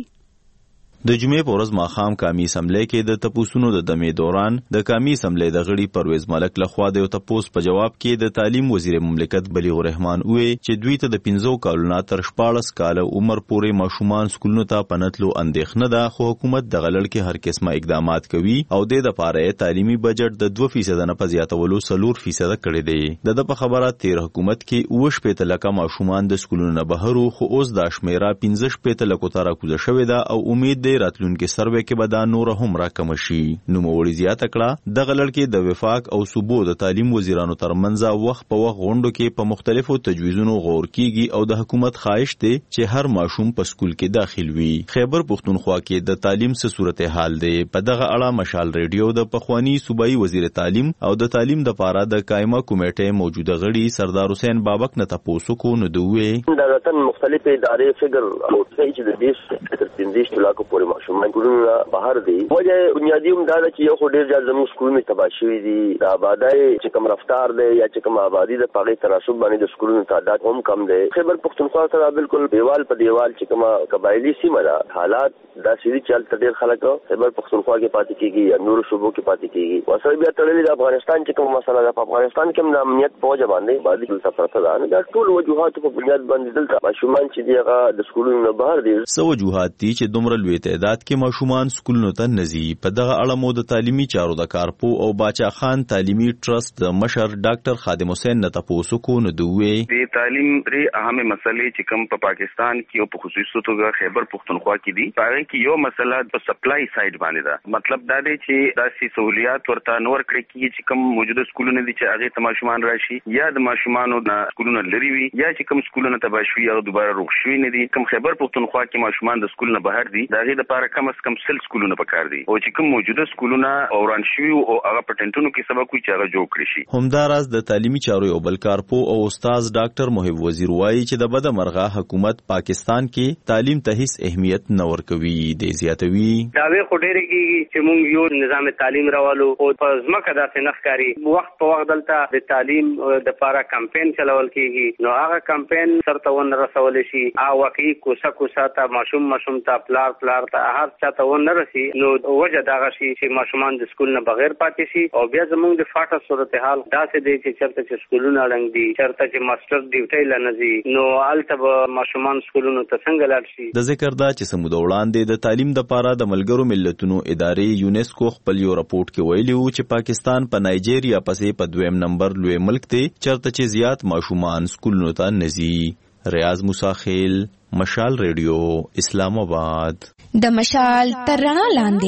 د جمعې په ورځ ماښام قومي اسمبلۍ کې د تپوسونو د دمې دوران د قومي اسمبلۍ د غړي پرویز ملک لخوا د یو تپوس په جواب کې د تعلیم وزیر مملکت بلیغ الرحمن وویل چې دوی ته د پنځو کالونو تر شپاړس کاله عمر پورې ماشومان سکولونو ته پنتلو اندېښنه ده، خو حکومت د غلل کې هر قسمه اقدامات کوي او د لپاره تعلیمي بجټ د دوه فیصد نه په زیاتولو څلور فیصد کړی دی. د په خبره تیر حکومت کې اوه شپېته لکه ماشومان د سکولونو نه بهر خو اوس دا شمیره پنځه شپېته لکو ته راکوزه شوې ده او امید دی راتلونکي سروې کې به دا نور هم راکم شي. نوموړي زیاته کړه د غلل کې د وفاق او صوبو د تعلیم وزیرانو ترمنځ وخت په وخت غونډو کې په مختلفو تجویزونو غور کیږي او د حکومت خواهش دی چې هر ماشوم په سکول کې داخل وي. خیبر پختونخوا کې د تعلیم څه صورتحال دی په دغه اړه مشال ریډیو د پخوانی صوبایي وزیر تعلیم او د تعلیم د پاره د قائمه کمیټې موجوده غړي سردار حسین بابک نه تاسو کو نو دوی دا راتن مختلفه ادارې فګر او چې د دې تر پنځه علاقو پورې ماشومان ګورنه بهر دي. وجه بنیادی هم دا چې یو خو ډیر ځل زموږ سکولونه تباه شوي دي، د آبادۍ چې کوم رفتار دی یا چې کوم آبادی د پاغې تناسب باندې د سکولونو تعداد هم کم دی. خیبر پختونخوا سره بالکل دیوال په دیوال چې کوم قبایلی سیمه ده حالات دا سړي چلته ډیر خلک خیبر پختونخوا کې پاتې کیږي یا نور صوبو کې پاتې کیږي. وسره بیا تړلې د افغانستان چې کوم مسله ده په افغانستان کې د امنیت په وجه باندې باندې دلته پرته ده. دا ټول وجوهات په بنیاد باندې دلته ماشومان چې دی هغه د سکولونو نه بهر دي. سو وجوهات دي چې دومره لوی تعداد کې ماشومان سکولونو ته نزي. په دغه اړه مو د تعلیمي چارو د کارپو او باچا خان تعلیمي ټرست د مشر ډاکټر خادم حسین نه تاسو کو نو دوی د تعلیم لري اهمه مسلې چې کوم په پاکستان کې او په خصوصي توګه خیبر پختونخوا کې دي هغه کې یو مسله په سپلای سایډ باندې ده. مطلب دا دی چې داسې سہولیات ورته نور کړی کیږي چې کوم موجوده سکولونه دي چې هغه ته ماشومان راشي یا د ماشومانو د سکولونو لري وي یا چې کوم سکولونه تباه شوي او دوباره روغ شوي نه دي. کوم خیبر پختونخوا کې ماشومان د سکول نه بهر دي دا غي د لپاره کم از کم سل سکولونه پکار دي او چې کوم موجوده سکولونه اوران شوي او هغه پټنټونو کې سبا کوئی چاره جوړ کړی شي. همداراز د تعلیمي چارو یو بل کارپو او استاد ډاکټر محب وزیر وایي چې د بده مرغه حکومت پاکستان کې تعلیم ته هیڅ اهمیت نه ورکوي. د زیاتوي دا وی خو ډېر کېږي چې موږ یو نظام تعلیم راوالو او په ځمکه داسې نخکاری وخت په وخت دلته د تعلیم د لپاره کمپاین چلول کېږي نو هغه کمپاین سرته ون رسول شي او واقعي کوسه کوسه ته ماشوم ماشوم ته پلار پلار ته هر چاته ون رسي نو وجه دا غشي چې ماشومان د سکول نه بغیر پاتې شي او بیا زموږ د فاټه صورتحال داسې دی چې چرته چې سکولونه اړنګ دي چرته چې ماستر ډیوټي لنځي نو الته ماشومان سکولونو ته څنګه لاړ شي. د ذکر دا چې سمود وړاندې د تعلیم د پاره د ملګرو ملتونو ادارې یونیسکو خپل یو راپورټ کې ویلي وو چې پاکستان په نایجیریا پسې په دویم نمبر لوی ملک دی چرته چې زیات ماشومان سکولونو ته نزي. ریاض مساخیل مشال ریډیو اسلام آباد. د مشال تر رڼا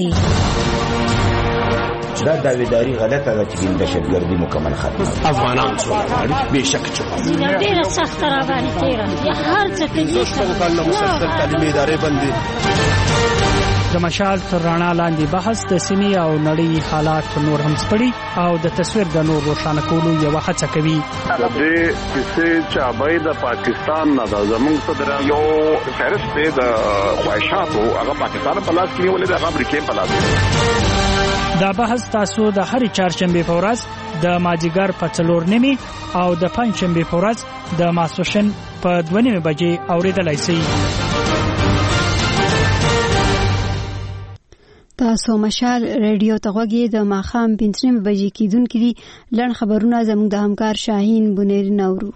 لاندې دا داویداری غلطه ده چې دهشتګردي مکمل ختمه افغانان څو غواړي بهشکه چې ډیره سخت را باندې تیره یا هر څه کې څه کله مسلسل تعلیمي ادارې بندي. د مشال تر رڼا لاندې بحث د سیمې او نړۍ حالات نور هم سپړي او د تصویر د نور روښانه کولو یو هڅه کوي. د دې کیسې چې ابای د پاکستان نه د زمونږ صدر یو فهرست د خواهشاتو هغه پاکستان په لاس کې نیولې د امریکای په لاس. دا بحث تاسو د هر چهارشنبه په ورځ د ماجیګر په څلور نیمه او د پنځشنبه په ورځ د ماسوشن په دوه نیمه بجې اوریدلای شئ. تاسو مشال ریډیو ته غوږی د ماخام پنځه نیمه بجې کیدونکې دي. لړ خبرونه زموږ د همکار شاهین بنيري نورو.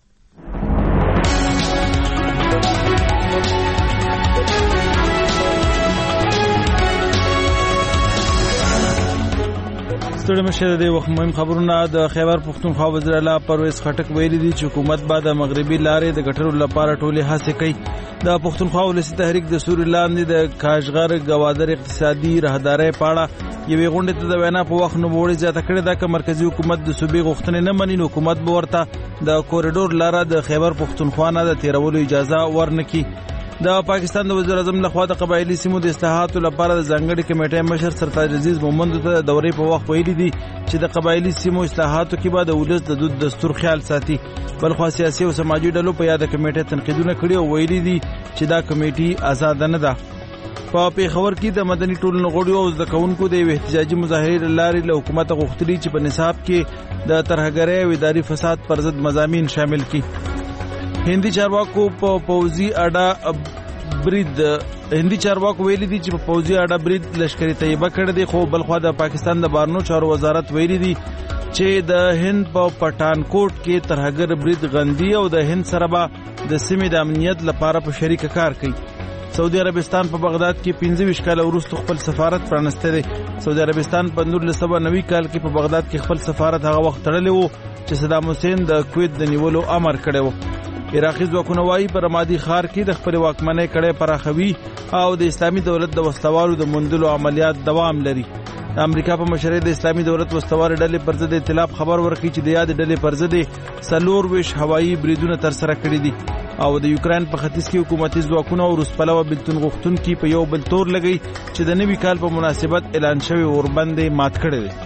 ستړي مشه د وخت مهم خبرونه. د خیبر پښتونخوا وزیر اعلی پرویز خټک ویلي دي چې حکومت به د مغربي لارې د ګټلو لپاره ټولې هڅې کوي. د پښتونخوا ولسی تحریک د سوري لاندې د کاشغر گوادر اقتصادي راهداري پاړه یوې غونډې ته د وینا په وخت نو وړي ځات کړی دا چې مرکزی حکومت د صوبې غوښتنې نه مني. حکومت به ورته د کوریډور لاره د خیبر پښتونخوا نه د تیرولو اجازه ورنکړي. د پاکستان د وزیر اعظم لخوا د قبایلی سیمو د اصلاحاتو لپاره د ځانګړي کمیټې مشر سرتاج عزیز مومند ته د دورې په وخت ویلي دي چې د قبایلی سیمو اصلاحاتو کې به د ولس د دود دستور خیال ساتي. بلخو سیاسي او سماجی ډلو په یاد کمیټې تنقیدونه کړي او ویلي دي چې دا کمیټې آزاد نه ده. په پیښور کې د مدني ټولنو غړو او د کونکو د احتجاجي مظاهرې لارې له حکومت غوښتلي چې په نصاب کې د ترهګرۍ او اداري فساد پر ضد مضامین شامل کړي. هندي چارواکو په پوزي اډا برید هندي چارواکو ویلي دي چې په پوزي اډا برید لشکري طیبه کړی دی. خو بلخو د پاکستان د بارنو چارو وزارت ویلي دي چې د هند په پټانکوټ کې ترهګر برید غندي او د هند سره به د سیمې د امنیت لپاره په شریکه کار کوي. سعودي عربستان په بغداد کې پنځه ویشت کال وروسته خپل سفارت پرانسته دی. سعودي عربستان په نولس سوه نوي کال کې په بغداد کې خپل سفارت هغه وخت تړلی و چې صدام حسین د کویت د نیولو امر کړی و. عراقي ځواکونه وايي په رمادي ښار کې د خپل واکمنۍ کړه پراخوي او د اسلامي دولت د وسلوالو د موندلو عملیات دوام لري. د امریکا په مشرۍ د اسلامي دولت وسلوال ډلې پر ضد ائتلاف خبر ورکړي چې د یاد ډلې پر ضد سلور ویش هوایي بریدونه تر سره کړي دي او د یوکرين په ختیځ کې حکومتي ځواکونه او روسپلوه بلتون غوښتونکي په یو بل تور لګي چې د نوي کال په مناسبت اعلان شوی اوربندې مات کړي دي.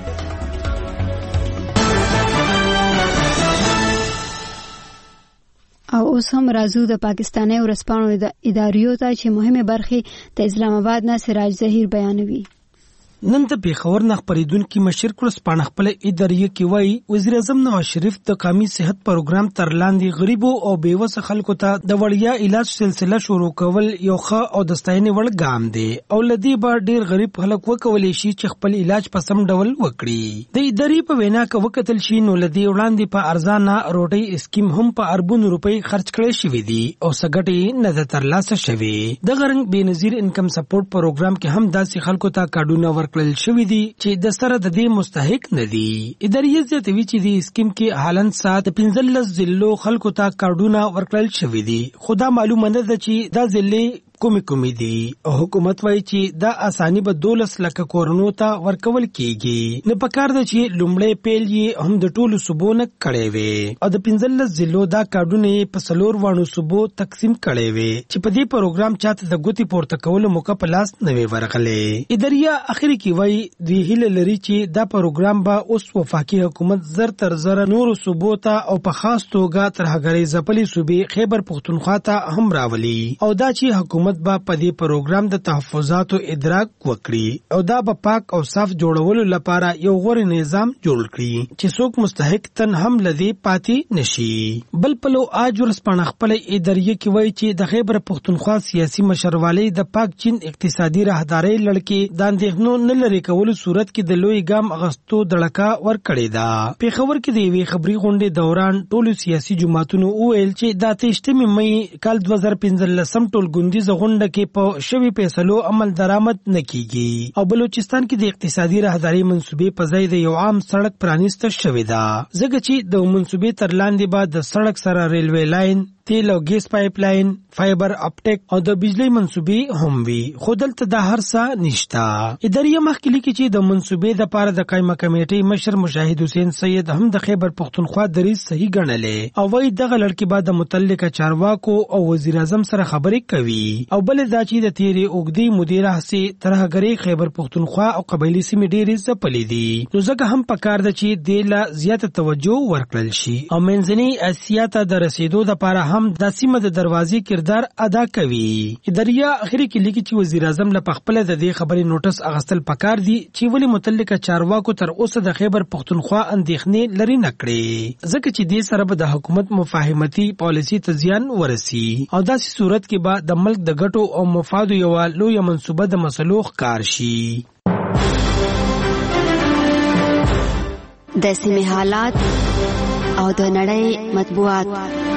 او اوس هم راځو د پاکستاني ورسپانو د اداریو ته چې مهمه برخه د اسلام آباد نه سراج ظهیر بیانوي. نن د پیښور نه خبرېدونکو مشر ورسپانه خپل اداریه کې وایي وزیر اعظم نواز شریف د قومي صحت پروګرام تر لاندې غریبو او بیوسه خلکو ته د وړیا علاج سلسله شروع کول یو ښه او د ستاینې وړ ګام دی او لدی به ډیر غریب خلک وکولای شي چې خپل علاج په سم ډول وکړي. د ادارې په وینا کې وکتل شي نو لدی وړاندې په ارزانه روټي اسکیم هم په اربونو روپۍ خرج کړي شوې دي او سګټي نه د ترلاسه شوي. د غرنګ بنظیر انکم سپورټ پروګرام کې هم داسې خلکو ته کارډونه ورکړل شوی دي چې د سره د دې مستحق نه دي. ادارې زیاتوي چې د اسکیم کې حالن سات پنځلس ضلعو خلکو ته کارډونه ورکړل شوی دي. خدا معلومه نه ده چې دا ضلع کومې کومې دي او حکومت وایي چې دا اساني به دولس لکه کورونو ته ورکول کیږي. نه پکار ده چې لومړی پیل یې هم د ټولو صوبو نه کړی وي او د پنځلس ضلعو دا کارډونه په څلور وانو صوبو تقسیم کړی وي چې په دې پروګرام چاته د ګوتی پورته کولو موقع په لاس نه وي ورغلې. ادارې اخري کې وایي د هیله لري چې دا پروګرام به اوس وفاقي حکومت زر تر زر نورو صوبو ته او په خاص توګه ترهګرۍ ځپلې صوبې خیبر پښتونخوا ته هم راولي او دا چې حکومت با په دې پروګرام د تحفظاتو ادراک وکړي او دا به پاک او صاف جوړولو لپاره یو غوړ نظام جوړ کړي چې څوک مستحق تن هم لدی پاتې نشي. بل پلو اج ورسپانه خپل ادارې کې وایي چې د خیبر پښتونخوا سیاسي مشروالي د پاک چین اقتصادي راهداري لړکې د اندېښنو نه لري کولو صورت کې د لوی ګام اغستو دړکا ور کړی دا. پیښور کې د یوې خبري غونډې دوران ټولو سیاسي جماعتونو وویل چې د اتهشتمې مې کال دوه زره پنځلسم ټول ګوندیز غونډه کې په شوی فیصلو عمل درآمد نه کیږي او بلوچستان کې د اقتصادي راهداري منصوبې په ځای د یو عام سړک پرانیسته شوې ده ځکه چې د منصوبې تر لاندې به د سړک سره ریلوي لاین تیل او ګیس پایپ لاین فایبر اپټیک او د بجلی منصوبې هم وي خو دلته د هر څه نشته. ادارې مخکې لیکي چې د منصوبې د لپاره د قائمه کمیټې مشر مجاهد حسین سید هم د خیبر پښتونخوا دریځ صحیح ګڼلې او وایي دغه لړکې به د متعلقه چارواکو او وزیر اعظم سره خبرې کوي او بل دا چې د تیرې اوږدې مدیره هسې ترهګرۍ خیبر پښتونخوا او قبایلي سیمې ډېرې ځپلې دي نو ځکه هم پکار ده چې دې لا زیاته توجه ورکړل شي او منځنۍ اسیا ته د رسیدو لپاره هم د سیمه د دروازې کردار ادا کوي. دریا اخري کې لیکي چې وزیر اعظم له خپل د دې خبرې نوټس اغستل پکار دي چې ولې متعلقه چارواکو تر اوسه د خیبر پختونخوا اندېښنې لري نکړي، ځکه چې دې سره به د حکومت مفاهمتي پالیسي ته زیان ورسي او داسې صورت کې به د ملک د ګټو او مفادو یو لویه منصوبه د مسلو ښکار شي. د سیمې حالات او د نړۍ مطبوعات.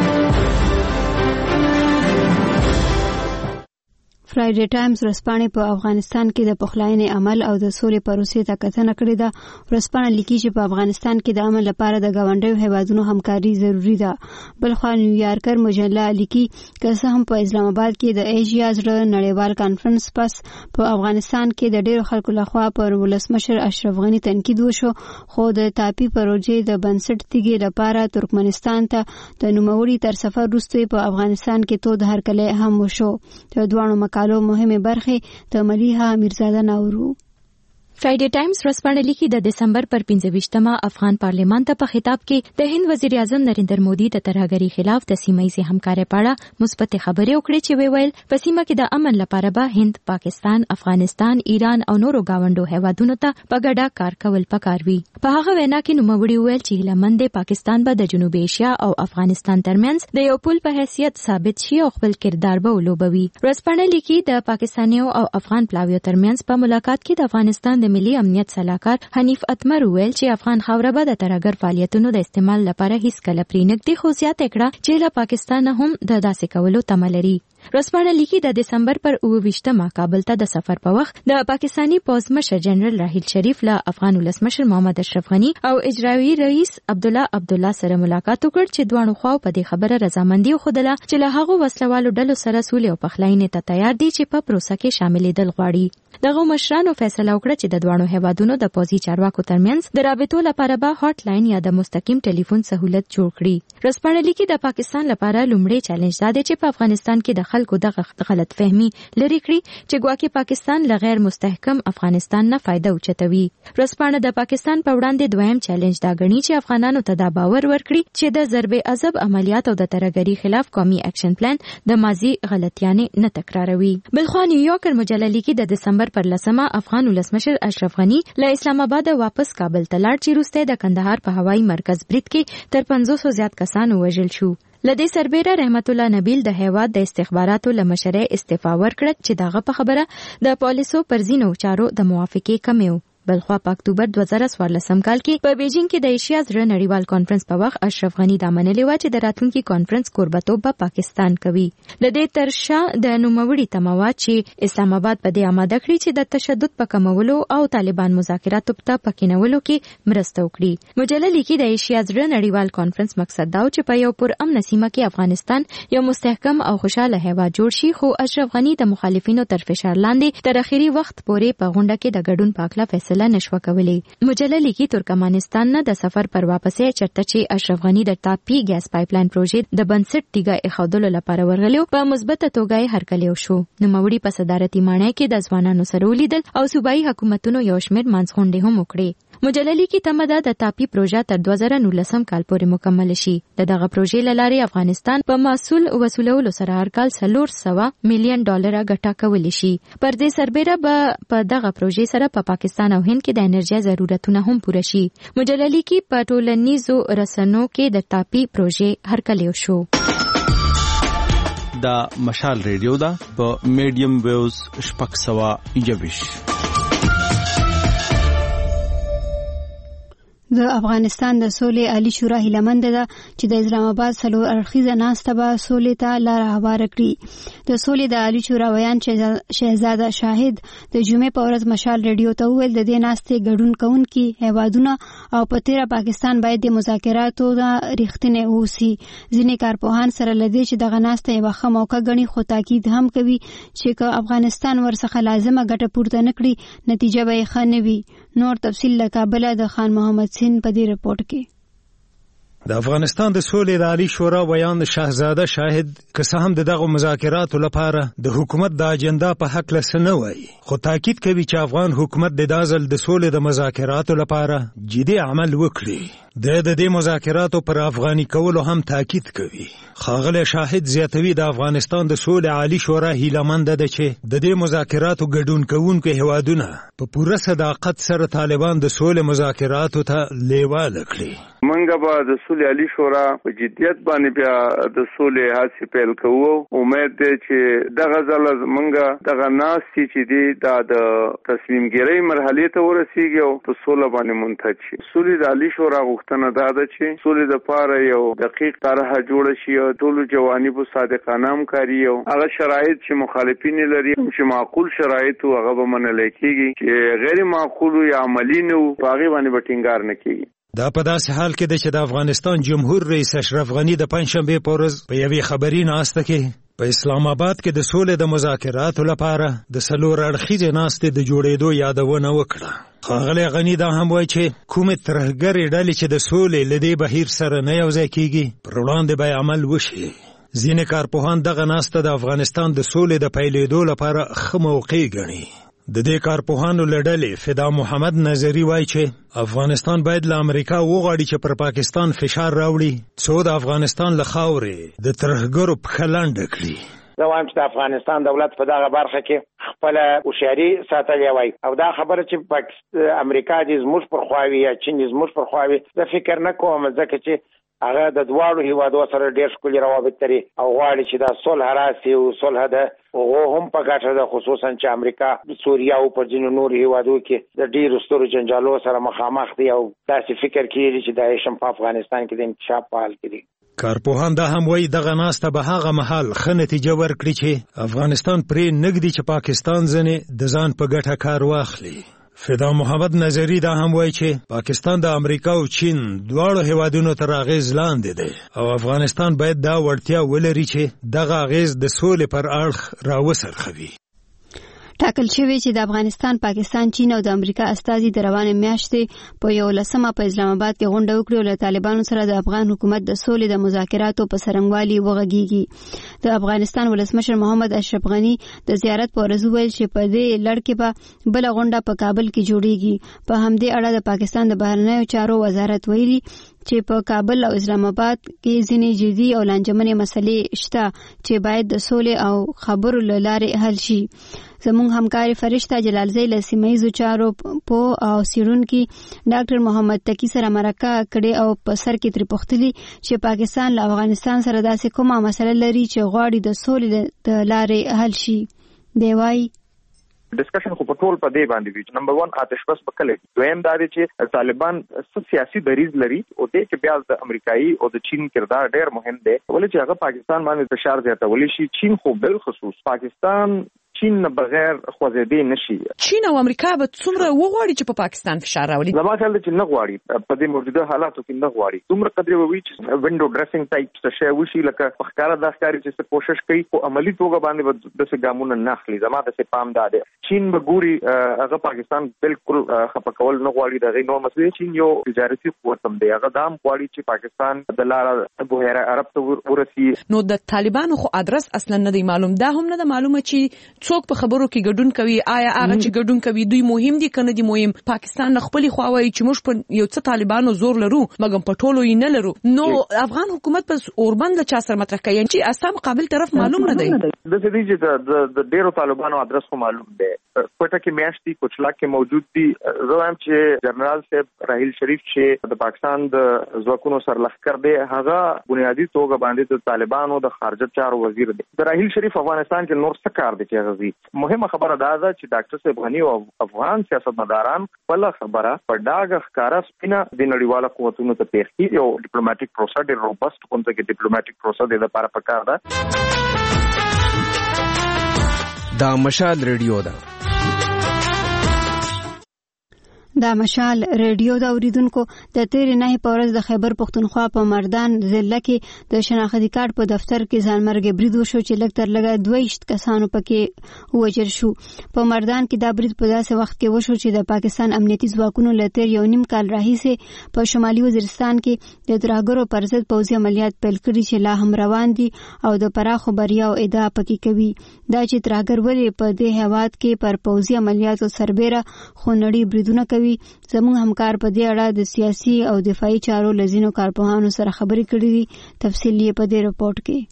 فرایډے ټایمز ورځپاڼې په افغانستان کې د پخلاینې عمل او د سولې پروسې ته کتنه کړې ده. ورځپاڼه لیکي چې په افغانستان کې د عمل لپاره د ګاونډیو هیوادونو همکاري ضروری ده. بلخوا نیویارکر مجله لیکي که څه هم په اسلام آباد کې د ایشیا زړه نړیوال کانفرنس پس په افغانستان کې د ډېرو خلکو لخوا پر ولسمشر اشرف غني تنقید وشو، خو د تاپي پروژې د بنسټ تیږې لپاره ترکمنستان ته د نوموړي تر سفر وروسته په افغانستان کې تود هرکلی هم وشو. د دوانو مکالو مهمه برخه د مليحه میرزاده ناورو. فرایډے ټایمز ورځپاڼه لیکي د دسمبر پر پنځه ویشتمه افغان پارلیمان ته په خطاب کې د هند وزیر اعظم نریندر مودي د ترهګرۍ خلاف د سیمه ییزې همکارۍ په اړه مثبت خبرې وکړې چې ویل په سیمه کې د امن لپاره به هند، پاکستان، افغانستان، ایران او نورو گاونډو هیوادونو ته په ګډه کار کول پکار وي. په هغه وینا کې نوموړي ویل چې هیلمند پاکستان به د جنوبي ایشیا او افغانستان ترمنځ د یو پل په حیثیت ثابت شي او خپل کردار به ولوبوي. ورځپاڼه لیکي د پاکستانیو او افغان پلاویو ترمنځ په ملاقات کې د افغانستان د ملي امنیت صلاحکار حنیف اتمر ویل چې افغان خاوره به د ترهګر فعالیتونو د استعمال لپاره هیڅ کله پرې نږدې، خو زیاته کړه چې له پاکستان هم د داسې کولو تمه لري. ورځپاڼه لیکي د دسمبر پر اوه ویشتمه کابل ته د سفر په وخت د پاکستانی پوځ مشر جنرال راحیل شریف له افغان ولسمشر محمد اشرف غني او اجرایي رئیس عبدالله عبدالله سره ملاقات وکړ چې دواړو خواو په دې خبره رضامندي وښودله چې له هغو وسلوالو ډلو سره سولې او پخلاینې ته تیار دي چې په پروسه کې شاملېدل غواړي. دغه مشرانو فیصله وکړه چې د دواړو هیوادونو د پوځي چارواکو ترمنځ د رابطو لپاره به هاټ لاین یا د مستقیم ټلیفون سہولت جوړ کړي. ورځپاڼه لیکي د پاکستان لپاره لومړی چیلنج دا دی چې په افغانستان کې د خلکو دغه غلط فهمي لري کړي چې ګواکې پاکستان له غیر مستحکم افغانستان نه فائدہ اوچتوي. ورځپاڼه د پاکستان په وړاندې دویم چیلنج دا ګڼي چې افغانانو ته دا باور ورکړي چې د ضرب عذاب عملیات او د ترهګرۍ خلاف قومي اکشن پلان د ماضي غلطیانې نه تکراروي. بلخوا نیویارکر مجله لیکي د دسمبر پر لسمه افغان ولسمشر اشرف غني له اسلام آباد واپس کابل ته لاړ چې وروسته د کندهار په هوایي مرکز برید کې تر پنځوسو زیات کسان وژل شو. لدې سربېره رحمت الله نبیل د هیواد د استخباراتو له مشرۍ استعفا ورکړه چې دغه په خبره د پالیسو پر ځینو چارو د موافقې کمی و. بلخوا په اکتوبر دوه زره څوارلسم کال کې په بیجینګ کې د ایشیا زړه نړیوال کانفرنس په وخت اشرف غني دا منلې و چې د راتلونکي کانفرنس کوربتوب به پاکستان کوي. لدې ترشا د نوموړي تموا چې اسلام آباد په دې آماده کړی چې د تشدد په کمولو او طالبان مذاکراتو ته پکینولو کې مرسته وکړي. مجله لیکي د ایشیا زړه نړیوال کانفرنس مقصد دا و چې په یو پر امن سیمه کې افغانستان یو مستحکم او خوشاله هیواد جوړ شي، خو اشرف غني د مخالفینو تر فشار لاندې تر اخري وخت پورې په غونډه کې د ګډون په اړه فیصله نشو کولی. مجله لیکي ترکمنستان نه د سفر پر واپسې چرته چې اشرف غني د تاپي ګیس پایپلاین پروژې د بنسټ تیګه اخودلو لپاره ورغلیو په مثبت توګه هرکلی وشو. نوموړي په صدارتي ماڼۍ کې د ځوانانو سره ولیدل او صوبایي حکومتونو یو شمېر منځغونډې هم وکړې. مجله لیکي تمه ده د تاپي پروژه تر دوه زره نولسم کال پورې مکمل شي. د دغه پروژې له لارې افغانستان په محصول وصولولو سره هر کال څلور سوه میلیون ډالره ګټه کولی شي. پر دې سربېره به په دغه پروژې سره په پاکستان او هند کې د انرژي ضرورتونه هم پوره شي. مجله لیکي په ټولنیزو رسنیو کې د تاپي پروژې هرکلی وشو. دا مشال ریډیو دا په میډیم ویوز شپږ سوه یوویش. د افغانستان د سولې عالی شورا هیلمند ده چې د اسلام آباد څلور اړخیزه ناسته به سولې ته لار هواره کړي. د سولې د عالی شورا ویان شهزاده شاهد د جمعې په ورځ مشال ریډیو ته وویل د دې ناستې ګډون کوونکي هیوادونه او په تیره پاکستان باید د مذاکراتو نه رښتینی اوسي. ځینې کارپوهان سره له دې چې دغه ناسته یوه ښه موقع ګڼي، خو تاکید هم کوي چې که افغانستان ورڅخه لازمه ګټه پورته نه کړي نتیجه به یې ښه نه وي. نور تفصیل له کابله د خان محمد سین په دې رپورټ کې. د افغانستان د سولې د عالی شورا ویان شاهزاده شاهد که هم دغه مذاکراتو لپاره د حکومت د اجنډا په حق لسه نه وایي، خو تاکید کوي چې افغان حکومت د دازل د سولې د مذاکراتو لپاره جدي عمل وکړي. د د دې مذاکراتو پر افغاني کولو هم تاکید کوي. ښاغلی شاهد زیاتوي د افغانستان د سولې عالی شورا هیلهمنده ده چې د دې مذاکراتو ګډون کوونکي هیوادونه په پوره صداقت سره طالبان د سولې مذاکراتو ته لیواله کړي. منګه به د سولې عالی شورا په جدیت باندې بیا د سولې هڅې پیل کوو. امید دی چې دغه ځل منګه دغه ناستې چې دی دا د تصمیم ګیرۍ مرحلې ته ورسیږي او په سوله باندې منتج شي. سولې د عالی شورا غوښتنه دا ده چې سولې دپاره یو دقیق طرحه جوړه شي او ټولو جوانبو صادقانه همکاري او هغه شرایط چې مخالفین لري چې معقول شرایط او هغه به منل کېږي، چې غیر معقول یا عملی نه وو په هغې باندې به ټینګار نه کېږي. دا په داسې حال کې ده چې د افغانستان جمهور رئیس اشرف غني د پنجشنبې په ورځ په یوې خبري ناسته کې په اسلام آباد کې د سولې د مذاکراتو لپاره د څلور اړخیزې ناستې د جوړېدو یادونه وکړه. ښاغلی غني دا هم وایي چې کومې ترهګرې ډلې چې د سولې له دې بهیر سره نه یوځای کېږي پر وړاندې به عمل وشي. ځینې کارپوهان دغه ناسته د افغانستان د سولې د پیلېدو لپاره ښه موقع ګڼي. د دې کارپوهانو له ډلې فدا محمد نظري وایي چې افغانستان باید له امریکا وغواړي چې پر پاکستان فشار راوړي څو د افغانستان له خاورې د ترهګرو پښه لنډه کړي. زه وایم چې د افغانستان دولت په دغه برخه کې خپله هوښیاري ساتلې وای او دا خبره چې امریکا دې زموږ پر خوا وي یا چین دې زموږ پر خوا وي زه فکر نه کوم، ځکه چې هغه د دواړو هیوادو سره ډېر ښکلي روابط لري او غواړي چې دا صلح راسي او صلح ده هغو هم په ګټه ده، خصوصا چې امریکا سوریه او په ځینو نورو هیوادو کې د ډېرو سترو جنجالو سره مخامخ دی او داسې فکر کوي چې داعش هم په افغانستان کې د انکشاف په حال کې دی. کارپوهان دا هم وایي دغه ناسته به هغه مهال ښه نتیجه ورکړي چې افغانستان پرې نږدي چې پاکستان ځنې د ځان په ګټه کار واخلي. فدا محمد نظری دا هم وایي چې پاکستان د امریکا او چین دواړو هیوادونو تر اغیز لاندې دی او افغانستان باید دا وړتیا ولري چې دغه اغیز د سولې پر اړخ راوڅرخوي. ټاکل شوی چې د افغانستان، پاکستان، چین او د امریکا استازي د روانې میاشتې په یولسمه په اسلام آباد کې غونډه وکړي او له طالبانو سره د افغان حکومت د سولې د مذاکراتو په څرنګوالي وغږیږي. د افغانستان ولسمشر محمد اشرف غني د زیارت په ورځ وویل چې په دې لړ کې به بله غونډه په کابل کې جوړیږي. په همدې اړه د پاکستان د بهرنیو چارو وزارت ویلي چې په کابل او اسلام آباد کې ځینې جدي او لانجمنې مسلې شته چې باید د سولې او خبرو له لارې حل شي. زموږ همکاري فرشته جلالزی له سیمهیزو چارو په او سیرونکي ډاکټر محمد تقی سره مرکه کړې او په سر کې ترې پوښتلي چې پاکستان له افغانستان سره داسې کومه مسله لري چې غواړي د سولې د لارې حل شي. دی وایي ډسکشن خو په ټول په دې باندې وی. نمبر ون آتش بس پکله دویم دا دی چې طالبان سیاسي دریض لري او دې کې بیا د امریکایي او د چین کردار ډېر مهم دی ولې چې هغه پاکستان باندې فشار زیاتولی شي. چین خو بل خصوص پاکستان چین نه بغیر خوځېدې نشي. چین او امریکا به څومره وغواړي چې په پاکستان فشار راوړي؟ زما خیال دی چې نه غواړي، په دې موجوده حالاتو کې نه غواړي. دومره قدرې به وي چې وینډو ډریسنګ ټایپ څه شی وشي لکه په ښکاره دا ښکاري چې څه کوشش کوي خو عملي توګه باندې به داسې ګامونه نه اخلي. زما داسې پام دا دی چین به ګوري هغه پاکستان بالکل خفه کول نه غواړي. د هغې نور مسلې چین یو تجارتي قوت هم دی، هغه دا هم غواړي چې پاکستان د لاره بحیره عرب ته ورسي. نو د طالبانو خو ادرس اصلا نه دی معلوم، دا هم نه ده معلومه چې څوک په خبرو کې ګډون کوي. آیا هغه چې ګډون کوي دوی مهم دي کنه دي مهم؟ پاکستان خپل خو وايي چې موږ په یو څه طالبانو زور لرو مګم په ټولو یې نه لرو. نو افغان حکومت پس اوربند له چا سره مطرح کوي چې اساسا مقابل طرف معلوم نه دی. د دې چې د ډیرو طالبانو ادرس خو معلوم دی، کوټه کې میاشتي کوچلا کې موجود دي. زه وایم چې جنرال صاحب راهیل شریف چې د پاکستان د ځواکونو سرلښکر دی هغه بنیادی توګه باندې د طالبانو د خارجه چارو وزیر دی. د راهیل شریف افغانستان کې نور څه کار دی چې غزي؟ مهمه خبره دا ده چې ډاکټر صاحب غني او افغان سیاستمداران خپل خبره په ډاګه ښکارا سپینه د نړیواله قوتونو ته پیښ کړي او ډیپلوماټیک پروسه ډېر روبست کوم ته کې ډیپلوماټیک پروسه د لپاره پکار ده. دا مشال ریډیو ده. دا مشال ریډیو د اوریدونکو د تیر نه په ورځ د خیبر پختونخوا په مردان ضلع کې د شناختی کارت په دفتر کې ځانمرګ برید وشو چې لږ تر لږه دوه کسانو پکې وژل شو. په مردان کې دا برید په داسې وخت کې وشو چې د پاکستان امنیتي ځواکونو له تیر یو نیم کال راهیسې په شمالي وزیرستان کې د ترهګرو پر ضد پوځي عملیات پیل کړي چې لا هم روان دي او د پراخو بریاو ادعا پکې کوي. دا چې ترهګر ولې په دې هیواد کې پر پوځي عملیاتو سربېره خونړي بریدونه کوي. زموږ همکار په دې اړه د سیاسي او دفاعي چارو لزینو کارپوهانو سره خبرې کړې دي. تفصیل یې په دې رپورت کې.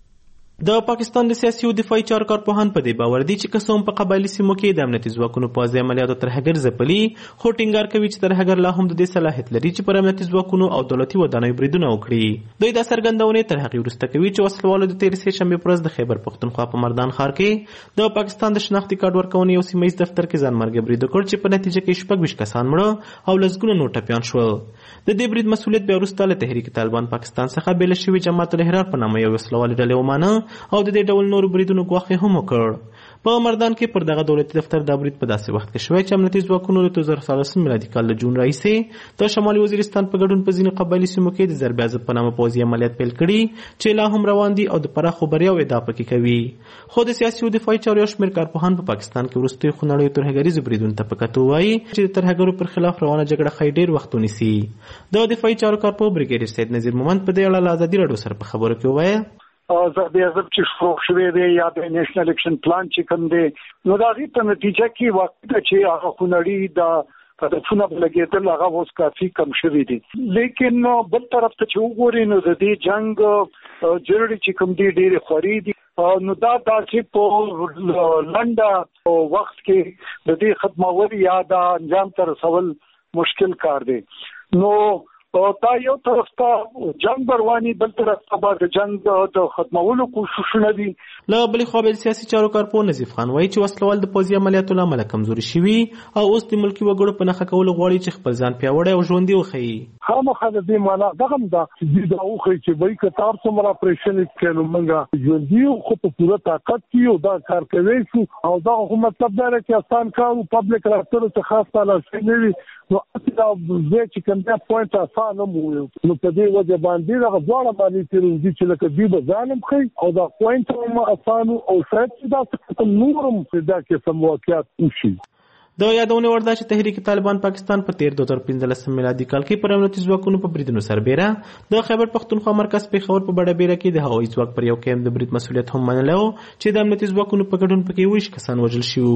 د پاکستان د سیاسي او دفاعي چارو کارپوهان په دې باور دي چې قسم په قبایلی سیمو کې د امنیتي ځواکونو پوځي عملیاتو ترهګر ځپلي، خو ټینګار کوي چې ترهګر لا هم د دې صلاحیت لري چې پر امنیتي ځواکونو او دولتي ودانیو بریدونه وکړي. دوی دا څرګندونه تر هغې وروسته کوي چې وسلوالو د تېرې سې شنبې په ورځ د خیبر پختونخوا په مردان ښار کې د پاکستان د شناختي کارت ورکونې یو سیمه ییز دفتر کې ځانمرګي برید وکړ چې په نتیجه کې شپږ ویشت کسان مړه او لسګونه نور ټپیان شول. د دې برید مسؤلیت بیا وروسته له تحریک طالبان پاکستان څخه بېله شوي جماعت الاحرار په نامه یو وسلوالې ډلې ومانه او د دې ډول نورو بریدونو ګواښ هم وکړ. په مردان کې پر دغه دولتي دفتر دا برید په داسې وخت کې شوی چې امنیتي ځواکونو له دوه زره څلورلسم میلادي کال د جون راهیسې د شمالي وزیرستان په ګډون په ځینو قبایلي سیمو کې د ضرب عضب په نامه پوځي عملیات پیل کړي چې لا هم روان دي او د پراخو بریاو ادعا پکې کوي. خو د سیاسي او دفاعي چارو یو شمېر کارپوهان په پاکستان کې وروستیو خونړیو ترهګریزو بریدونو ته په کتو وایي چې د ترهګرو پر خلاف روانه جګړه ښایي ډېر وخت ونیسي. د دفاعي چارو کارپوه بریګیډیر سید نذیر مومند په دې اړه له ازادي راډیو سره په خبرو کې وویل ضرب عضب چې شروع شوی دی یا د نېشنل اکشن پلان چې کوم دی نو د هغې په نتیجه کې وخت چې هغه خونړي د هدفونه لګېدل هغه اوس کافي کم شوي دي. لیکن بل طرف ته چې وګورئ نو د دې جنګ جوړې چې کوم دي ډېرې خورې دي نو دا داسې په لنډه وخت کې د دې ختمول یا د انجام ته رسول مشکل کار دی. نو دا یو طرف ته جنگ بروانی، بل طرف ته د جنگ د ختمولو کوششونه دي. له بلې خوا بل سیاسي چارو کارپوه نظیف خان وایي چې وسلوال د پوځي عملیاتو له امله کمزوري شوي او اوس د ملکي وګړو په نښه کولو غواړي چې خپل ځان پیاوړی او ژوندي وښیي. خامخا د دې معنا دغه هم ده چې دا وښیي چې وایي که تار څومره اپریشن وکړو نو موږ ژوندي یو، خو په پوره طاقت کې یو دا کار کوی شو او دغه خو مطلب دا دی چې اسان کار او پبلک راکټرو څخه خاص تلاشي نه وي نو اصلا زه چې کوم دا پوینټ اسانه مو نو په دې وجه باندې دا غواړم باندې چې چې لکه دې به ځانم خي او دا پوینټ هم اسانه او شاید چې دا څه نورم دا کې سم واقعیت وشي. د یادونه ورده چې تحریک طالبان پاکستان په تیر دوه زره پنځلسم میلادي کال کې پر امنیتي ځواکونو په بریدونو سربېره د خیبر پختونخوا مرکز پیښور په بډه بیره کې د هوایي ځواک پر یو کیم د برید مسؤلیت هم منلو چې د امنیتي ځواکونو په ګډون پکې ویش کسان وژل شوي.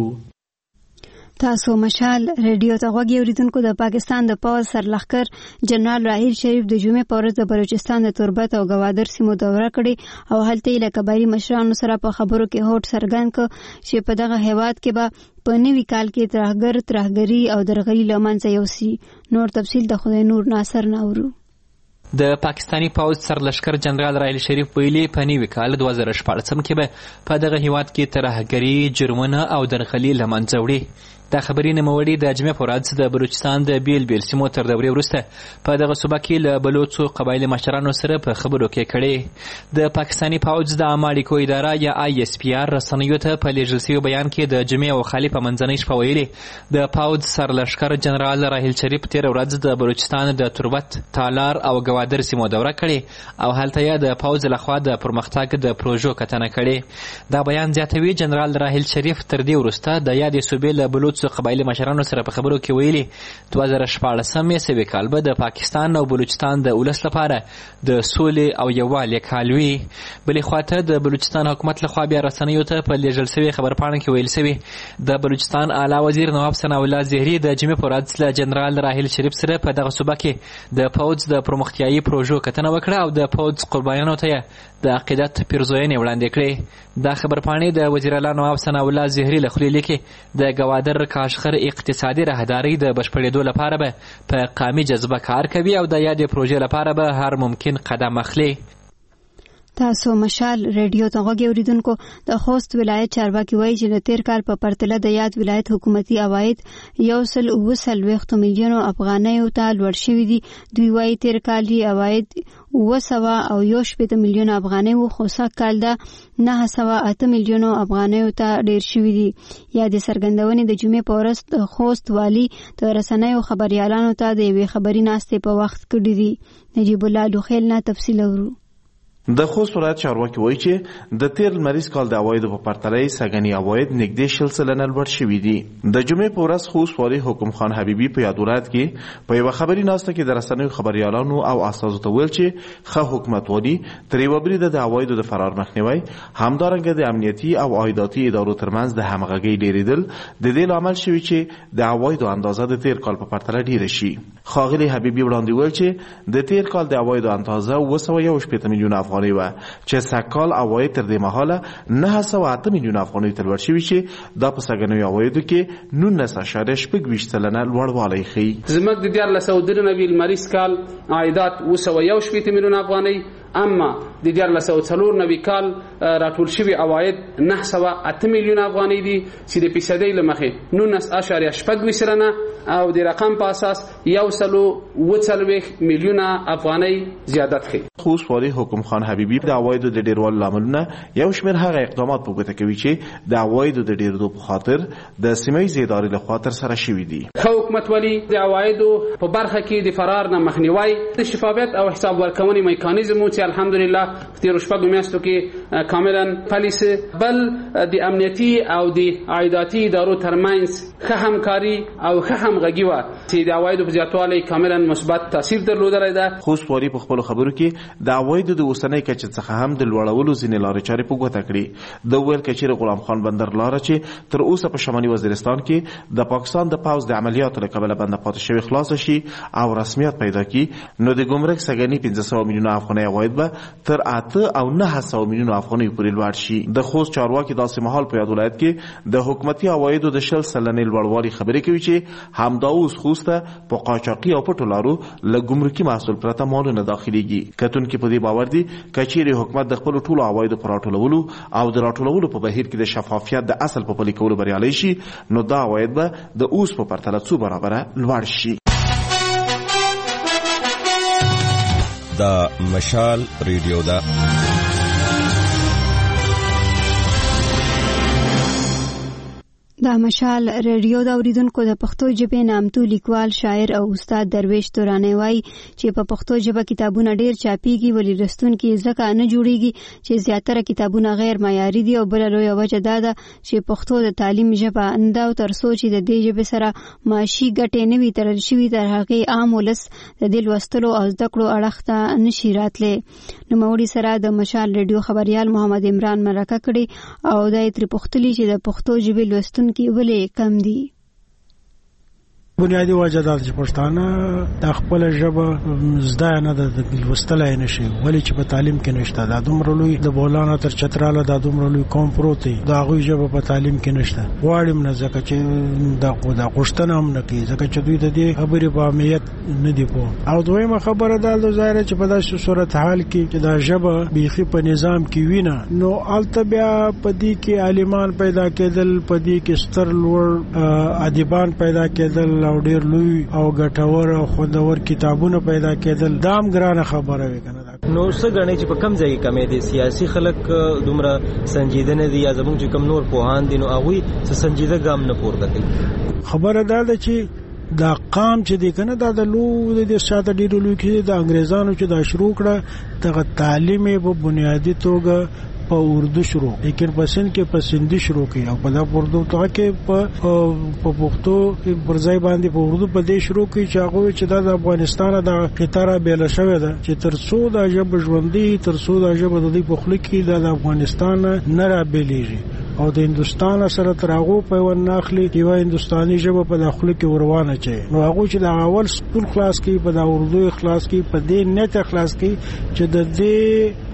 تاسو مشال ریډیو ته غوږی اوریدونکو د پاکستان د پوځ سرلښکر جنرال راحیل شریف د جمعې په ورځ د بلوچستان د تربت او گوادر سیمو دوره کړې او هلته یې له قبایلي مشرانو سره په خبرو کې هوډ څرګند کړ چې په دغه هیواد کې به په نوي کال کې ترهګر ترهګري او درغلي له منځه یوسي. نور تفصیل د خدای نور ناصر ناورو. د پاکستانی پوځ سرلښکر جنرال راحیل شریف ویلي په نوي کال دوه زره شپاړسم کې به په دغه هیواد کې ترهګري، جرمونه او درغلي له منځه وړي. دا خبرې نوموړي د جمعې په ورځ د بلوچستان د بیل بیل سیمو تر دورې وروسته په دغه صوبه کې له بلوڅو قبایلي مشرانو سره په خبرو کې کړې. د پاکستاني پوځ د عامه اړیکو اداره یا آی اس پی آر رسنیو ته په لیږل شوي بیان کې د جمعې او خالي په منځنۍ شپه ویلي د پوځ سرلښکر جنرال راحیل شریف تېره ورځ د بلوچستان د تربت، تالار او ګوادر سیمو دوره کړې او هلته یې د پوځ لخوا د پرمختګ د پروژو کتنه کړې. دا بیان زیاتوي جنرال راحیل شریف تر دې وروسته د یادې صوبې له بلوڅو قبایلي مشرانو سره په خبرو کې ویلي دوه زره شپاړسم عیسوي کال به د پاکستان او بلوچستان د ولس لپاره د سولې او یووالي کال وي. بلې خواته د بلوچستان حکومت لخوا بیا رسنیو ته په لیږل شوي خبرپاڼه کې ویل شوي د بلوچستان اعلی وزیر نواب ثناء الله زهري د جمعې په ورځ له جنرال راحیل شریف سره په دغه صوبه کې د پوځ د پرمختیایي پروژو کتنه وکړه او د پوځ قربانیانو ته د عقیدت پیرزوینې وړاندې کړې. دا خبرپاڼې د وزیر اعلی نواب ثناء الله زهري له خولې لیکي د ګوادر کاشغر اقتصادي راهداري د بشپړېدو لپاره به په قامي جذبه کار کوي او د یادې پروژې لپاره به هر ممکن قدم اخلي. تاسو مشال ریډیو ته غوږی اوریدونکو. د خوست ولایت چارواکي وایي چې د تیر کال په پرتله د یاد ولایت حکومتي عواید یو سل اوه څلوېښت میلیونو افغانیو ته لوړ شوي دي. دوی وایي تیر کال یې عواید اوه سوه او یو شپېته میلیونه افغانۍ وو، خو سږ کال د نهه سوه اته میلیونو افغانیو ته ډیر شوي دي. یا د څرګندونې د جمعې په ورځ د خوست والي د رسنیو خبریالانو ته د یوې خبري ناستې په وخت کړي دي. نجیب الله لوخیل نه تفصیل اورو. د خوست ولایت چارواکي وایي چې د تیر لمریز کال د عوایدو په پرتله سږني عواید نږدې شل سلنه لوړ شوي دي. د جمعې په ورځ خوست والي حکم خان حبیبي په یاد ولایت کې په یوه خبري ناسته کې د رسنیو خبریالانو او استازو ته ویل چې ښه حکومتولي تر یوه بریده د عوایدو د فرار مخنیوی، همدارنګه د امنیتي او عایداتي ادارو ترمنځ د همغږۍ ډیریدل د دې لامل شوي چې د عوایدو اندازه د تیر کال په پرتله ډیره شي. ښاغلي حبیبي وړاندې ویل چې د تیر کال د عوایدو اندازه اوه سوه یو شپېته میلیونه افغانۍ وه، چې سږکال عواید تر دې مهاله نهه سوه اته میلیونه افغانۍ ته لوړ شوي چې دا په سږنیو عوایدو کې نولس اعشاریه شپږ ویشت سلنه لوړوالی ښیي. زموږ د دیارلس سوه درې نوي لمریز کال عایدات اوه سوه یو شپېته میلیونه افغانۍ، اما د دیارلس سوه څلور نوي کال راټول شوي عواید نهه سوه اته میلیونه افغانۍ دي، چې د فیصدۍ له مخې نولس اعشاریه شپږ ویشت سلنه او د رقم په اساس یو سل اوه څلوېښت میلیونه افغانۍ زیادت ښیي. خوست والي حکم خان حبیبي د عوایدو د ډیروالي لاملونه یو شمېر هغه اقدامات په ګوته کوي چې د عوایدو د ډیرېدو په خاطر د سیمه ییزې ادارې لخوا ترسره شوي دي. ښه حکومتولي د عوایدو په برخه کې د فرار نه مخنیوی، د شفافیت او حساب ورکونې میکانیزم چې الحمدلله په تیرو شپږو میاشتو کې کاملا پلی سي، بل د امنیتي او د عایداتي ادارو ترمنځ ښه همکاري او ښه همغږي وه چې د عوایدو په زیاتوالي کاملا مثبت تاثیر درلودلی ده. خوست والي په خپلو خبرو کې د عوایدو د اوسنۍ کچې څخه هم د لوړولو ځینې لارې چارې په ګوته کړي. د ویل که چیرې غلام خان بندر لاره چې تر اوسه په شمالي وزیرستان کې د پاکستان د پوځ د عملیاتو له کبله بنده پاتې شوې خلاصه شي او رسمیت پیدا کړي، نو د ګمرک سږني پنځه سوه میلیونه افغانۍ عواید به تر اته او نهه سوه میلیونه افغانۍ پورې لوړ شي. د خوست چارواکي داسې مهال په یاد ولایت کې د حکومتي عوایدو د شل سلنې لوړوالي خبرې کوي چې همدا اوس خوست ته په قاچاقي او پټو لارو له ګمرکي محصول پرته مالونه داخليږي. کتونکي په دې باور دي که چیرې حکومت د خپلو ټولو عوایدو په راټولولو او د راټولولو په بهیر کې د شفافیت د اصل په پلي کولو بریالی شي، نو دا عواید به د اوس په پرتله څو برابره لوړ شي. دا مشال ریډیو ده. دا مشال ریډیو دا اوریدونکو د پښتو ژبې نامتو لیکوال، شاعر او استاد درویش تورانی وایي چې په پښتو ژبه کتابونه ډیر چاپیږي، ولې لوستونکي ځکه نه جوړیږي چې زیاتره کتابونه غیر معیاري دي، او بله لویه وجه دا ده چې پښتو د تعلیم ژبه نه او تر څو چې د دې ژبې سره معاشي ګټې نه وي تړل شوي، تر هغې عام ولس د دې لوستلو او زده کړو اړخ ته نشي راتلی. نوموړي سره د مشال ریډیو خبریال محمد عمران مرکه کړې او دا یې ترې پوښتلي چې د پښتو ژبې لوستونکي کې ولې کم دي. بنیادی وجه دا چې پښتانه د خپل ژبه زده نه د لوستلای نشي، ولی چې په تعلیم کې نشته. دا دومره لوی د بولانا تر چتراله دا دومره لوی قوم پروت دی، دا غوي ژبه په تعلیم کې نشته. واړم نه ځکه چې دا دا غوښتنه هم نه کوي، ځکه چې دوی د دې خبرې په اهمیت نه دی پوه. او دویمه خبره دا ده ظاهر چې په داسې صورت حال کې چې دا ژبه بیخي په نظام کې وینه، نو الته بیا په دې کې عالمان پیدا کېدل، په دې کې ستر لوړ ادیبان پیدا کېدل او ډیر لوی او ګټور او خوندور کتابونه پیدا کېدل. دا هم ګرانه خبره وي کنه. نو څه غني چې په کم ځای کې کمې دي، سیاسي خلک دومره سنجیده نه دي یا زموږ چې کم نور پوهان دي نو هغه څه سنجیده ګام نه پورته کوي. خبره دا ده چې دا قام چې دی کنه دا د لو د شاته ډیرو لوی کې د انګريزانو چې دا شروع کړه دغه تعلیم په بنیادی توګه په اردو شروع، لیکن په سند کې په سندي شروع کړي او په دا اردو ته کې په په پښتو پر ځای باندې په اردو په دې شروع کړي چې هغه چې د افغانستان د قطاره بیل شوې ده چې تر څو د ژبه ژوندۍ، تر څو د ژبه د دې په خله کې د افغانستان نه را بیلېږي او د هندستان سره تر هغه په ون ناخلي یو هندستاني ژبه په داخله کې وروانه چي، نو هغه چې د اول سکول خلاص کې په د اردو خلاص کې په دې نت خلاص کې چې د دې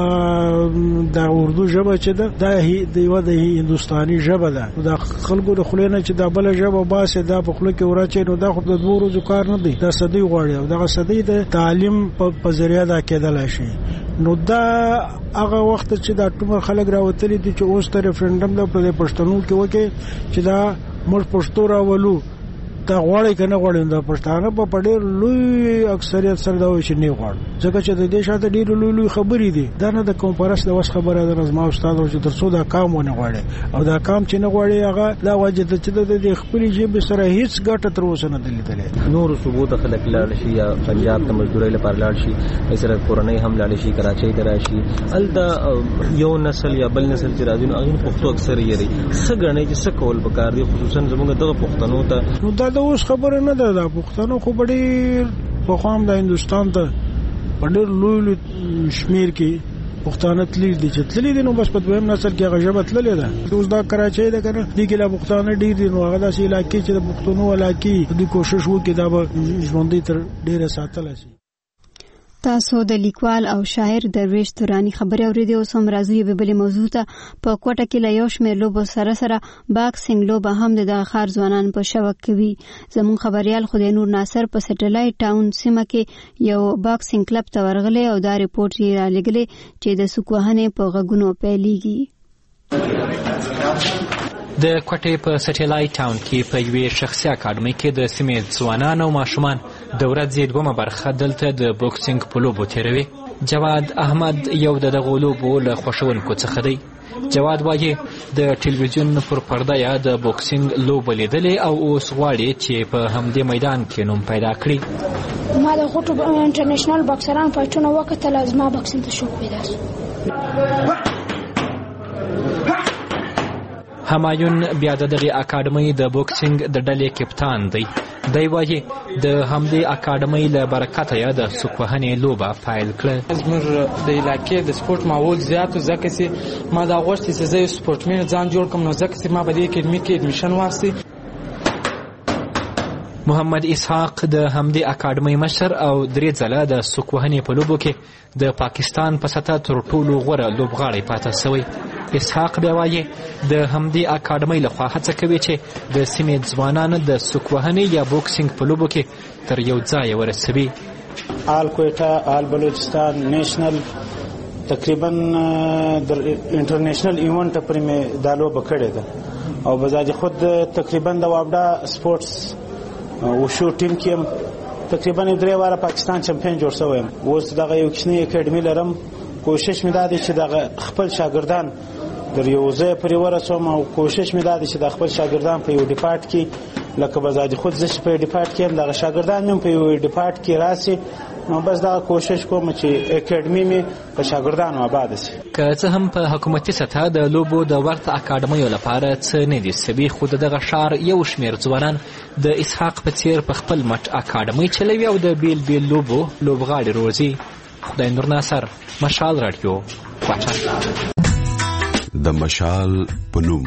دا اردو ژبه چې ده دا د یو د هندستاني ژبه ده، دا خلکو د خلینو چې دا بل ژبه باسه دا په خلکو کې ورچې، نو دا خو د دوه ورځو کار نه دی، دا صدې غواړي او دا صدې د تعلیم په ذریعہ دا کېدل شي. نو دا هغه وخت چې دا ټول خلک راوتلي دي چې اوس ته ریفرندم د پښتنو کې وکي چې دا موږ پښتو راولو دا غواړي کنه غواړي دا پښتانه په ډېر لوی اکثریت سره دا وایي چې نه غواړي ځکه چې د دې شاته ډېر لوی لوی خبرې دي دا نه د کانفرنس د وس خبره ده نظم استاد او چې ترڅو دا کام ونه غواړي او دا کام چې نه غواړي هغه دا وجه ته چې د خپل جيب سره هیڅ ګټه تر اوسه نه دلیدلې نور صوبو ته خلک لاړ شي یا پنجاب ته مزدوري لپاره لاړ شي سره کورنۍ هم لاړ شي کراچۍ ته راشي ال دا یو نسل یا بل نسل چې راځي نو هغه پښتو اکثر یې لري څنګه نه چې سکول پکار دي خصوصا زموږ دغه پښتنو ته دا اوس خبره نه ده دا پښتنو خو ډېر په خام د هندستان ته په ډېر لوی شمیر کې پښتانه تللی دي چې تللی دي نو بس په دویم نسل کې هغه ژبه تللې ده اوس دا کراچۍ ده کنه دي کې لا پښتانه ډېر دي نو هغه داسې علاقې چې د پښتنو علاقې د کوشش وکړي دا به ژوندۍ تر ډېره ساتل شي. تاسو د لیکوال او شاعر درویش تورانی خبرې اورېدې. اوس هم راځو یوې بلې موضوع ته. په کوټه کې له یو شمېر لوبو سره سره باکسینګ لوبه هم د دغه ښار ځوانان په شوق کوي. زموږ خبریال خدای نور ناصر په سټلایټ ټاون سیمه کې یو باکسینګ کلب ته ورغلی او دا ریپورټ یې رالیږلی چې د سوکوهنې په غږونو پیلېږي. د کوټې په سټلایټ ټاون کې په یوې شخصي اکاډمۍ کې د سیمې ځوانان او ماشومان د ورځې دومره برخه دلته د بوکسینګ په لوبو تېروي. جواد احمد یو د دغو لوبو له خوښونکو څخه دی. جواد وایي د ټلویزیون پر پرده یا د بوکسینګ لوبه لیدلې او اوس غواړي چې په همدې میدان کې نوم پیدا کړي. ما د غوټو انټرنیشنل باکسران فایټونه وکتل، زما بوکسینګ ته شوق پیدا شو. همایون بیا د دغې اکاډمۍ د بوکسینګ د ډلې کپتان دی. دی وایي د همدې اکاډمۍ له برکته یې د سوکوهنې لوبه پیل کړه. زموږ د علاقې د سپورټ ماحول زیات و ځکه چې ما دا غوښتې چې زه یو سپورټمین ځان جوړ کړم، نو ځکه چې ما په دې اکاډمۍ کې اډمیشن واخیستی. محمد اسحاق د همدې اکاډمۍ مشر او درې ځله د سوکوهنې په لوبو کې د پاکستان په سطح تر ټولو غوره لوبغاړی پاتې شوی. اسحاق بیا وایي د همدې اکاډمۍ لخوا هڅه کوي چې د سیمې ځوانان د سوکوهنې یا بوکسینګ په لوبو کې تر یو ځای ورسوي. آل کویټا، آل بلوچستان، نیشنل تقریبا در انټرنیشنل ایونت پرې مې دا لوبه کړې ده او بذات خود تقریبا د وابډا سپورټس وشو ټیم کې تقریبا درې واره پاکستان چمپیون جوړ شوی یم. اوس دغه یو کوچنی اکیډمي لرم. کوشش مې دا دی چې دغه خپل شاګردان در یو ځای پرې ورسوم او کوشش مې دا دی چې د خپل شاګردان په یو ډیپارټ کې لکه بذات خود زه په ډیپارټ کې هم دغه شاګردان هم په یو ډیپارټ کې راسي. نو بس دا کوشش کوم چې اکیډمي مې په شاګردانو آباد شي. که څه هم په حکومتي سطح د لوبو د ورته اکاډمیو لپاره څه نه دي سوي، خو د دغه ښار یو شمېر ځوانان د اسحاق په څېر په خپل مټ اکاډمۍ چلوي او د بیل بیل لوبو لوبغاړي روزي. خدای نور ناصر، مشال رادیو، کوټه. د مشال په نوم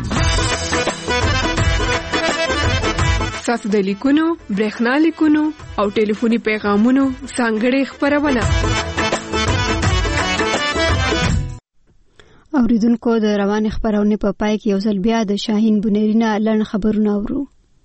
تاسو د لیکونو، برېښنا لیکونو او ټلیفوني پیغامونو ځانګړې خپرونه. اوریدونکو د روان خبرونه په پای کې یو ځل بیا د شاهین بنیرینه لړن خبرونه اورو.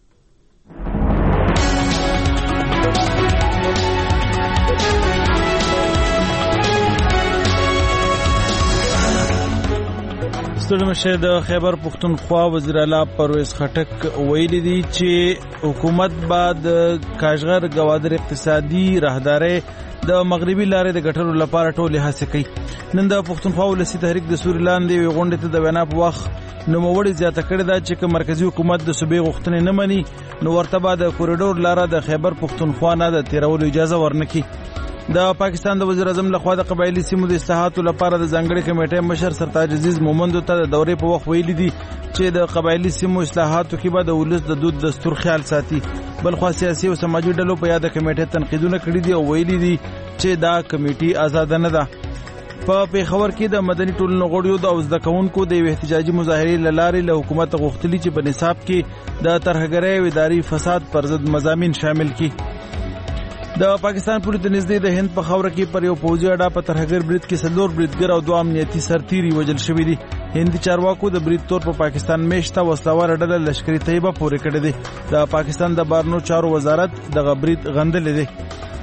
ستړي د خیبر پښتونخوا وزیر اعلی پرویز خټک ویلي دي چې حکومت بعد کاشغر گوادر اقتصادي راهداري د مغربي لارې د ګټلو لپاره ټولې هڅې کوي. نن د پښتونخوا ولسي تحریک د سوري لاندې غونډې ته د وینا په وخت نوموړي زیاته کړې ده چې مرکزی حکومت د صوبې غوښتنې نه مني نو ورته به د کوریډور لاره د خیبر پښتونخوا نه د تیرولو اجازه ورنکړي. د پاکستان د وزیر اعظم لخوا د قبایلی سیمو د اصلاحاتو لپاره د ځانګړي کمیټې مشر سرتاج عزیز مومند ته د دورې په وخت ویلي دي چې د قبایلی سیمو اصلاحاتو کې به د ولس د دود دستور خیال ساتي. بلخو سیاسي او سماجی ډلو په یاد کمیټې تنقیدونه کړي دي او ویلي دي چې دا کمیټې آزاد نه ده. په پیښور کې د مدني ټولنو غړیو د اوزده کوونکو د احتجاجي مظاهرې لارې له حکومت غوښتلي چې په نصاب کې د ترهګرۍ او اداري فساد پر ضد مضامین شامل کړي. د پاکستان پولیس د نږدې د هند په خاوره کې پر یو پوځي اډه په ترهګر برید کې څلور بریدګر او دوه امنیتي سرتیري وژل شوي دي. هندي چارواکو د برید تور په پاکستان میشته وسلواره ډله لشکري طیبه پورې کړې ده. د پاکستان د بارنو چارو وزارت دغه برید غندلې ده.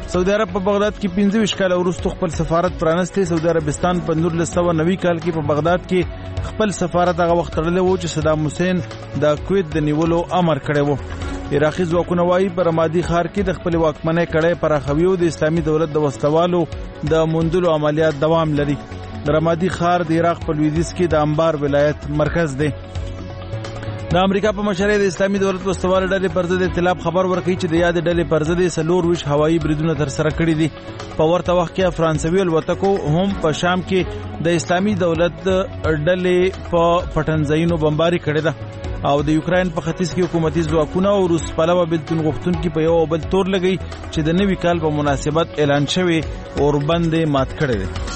سعودي عرب په بغداد کې پنځه ویشت کاله وروسته خپل سفارت پرانستی. سعودي عربستان په نولس سوه نوي کال کې په بغداد کې خپل سفارت هغه وخت تړلی و چې صدام حسین د کویت د نیولو امر کړی و. عراقي ځواکونه وایي په رمادي ښار کې د خپل واکمنۍ کړۍ پراخوي او د اسلامي دولت د وسلوالو د موندلو عملیات دوام لري. د رمادي ښار د عراق په لویدیځ کې د انبار ولایت مرکز دی. د امریکا په مشرۍ د اسلامي دولت وسلوال ډلې پر ضد ائتلاف خبر ورکوي چې د یاد ډلې پر ضد څلور ویشت هوایي بریدونه ترسره کړي دي. په ورته وخت کې فرانسوي الوتکو هم په شام کې د اسلامي دولت ډلې په پټنځایونو بمباري کړې ده او د یوکرين په ختیځ کې حکومتي ځواکونه او روس پلوه بلتون غوښتونکي په یو بل تور لګي چې د نوي کال په مناسبت اعلان شوی اوربند مات کړی دی.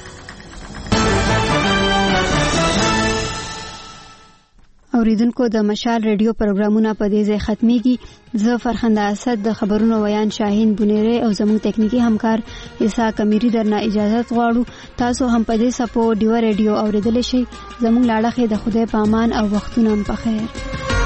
اوریدونکو د مشال ریډیو پروګرامونه په دې ځای ختميږي. زه فرخنده اسد د خبرونو ویان شاهین بنيره او زموږ ټیکنیکی همکار اسحاق امیری درنه اجازه غواړو. تاسو هم په دې سپو ډیو ریډیو اوریدل شئ. زموږ لاړه د خدای په امان او وختونه په خیر.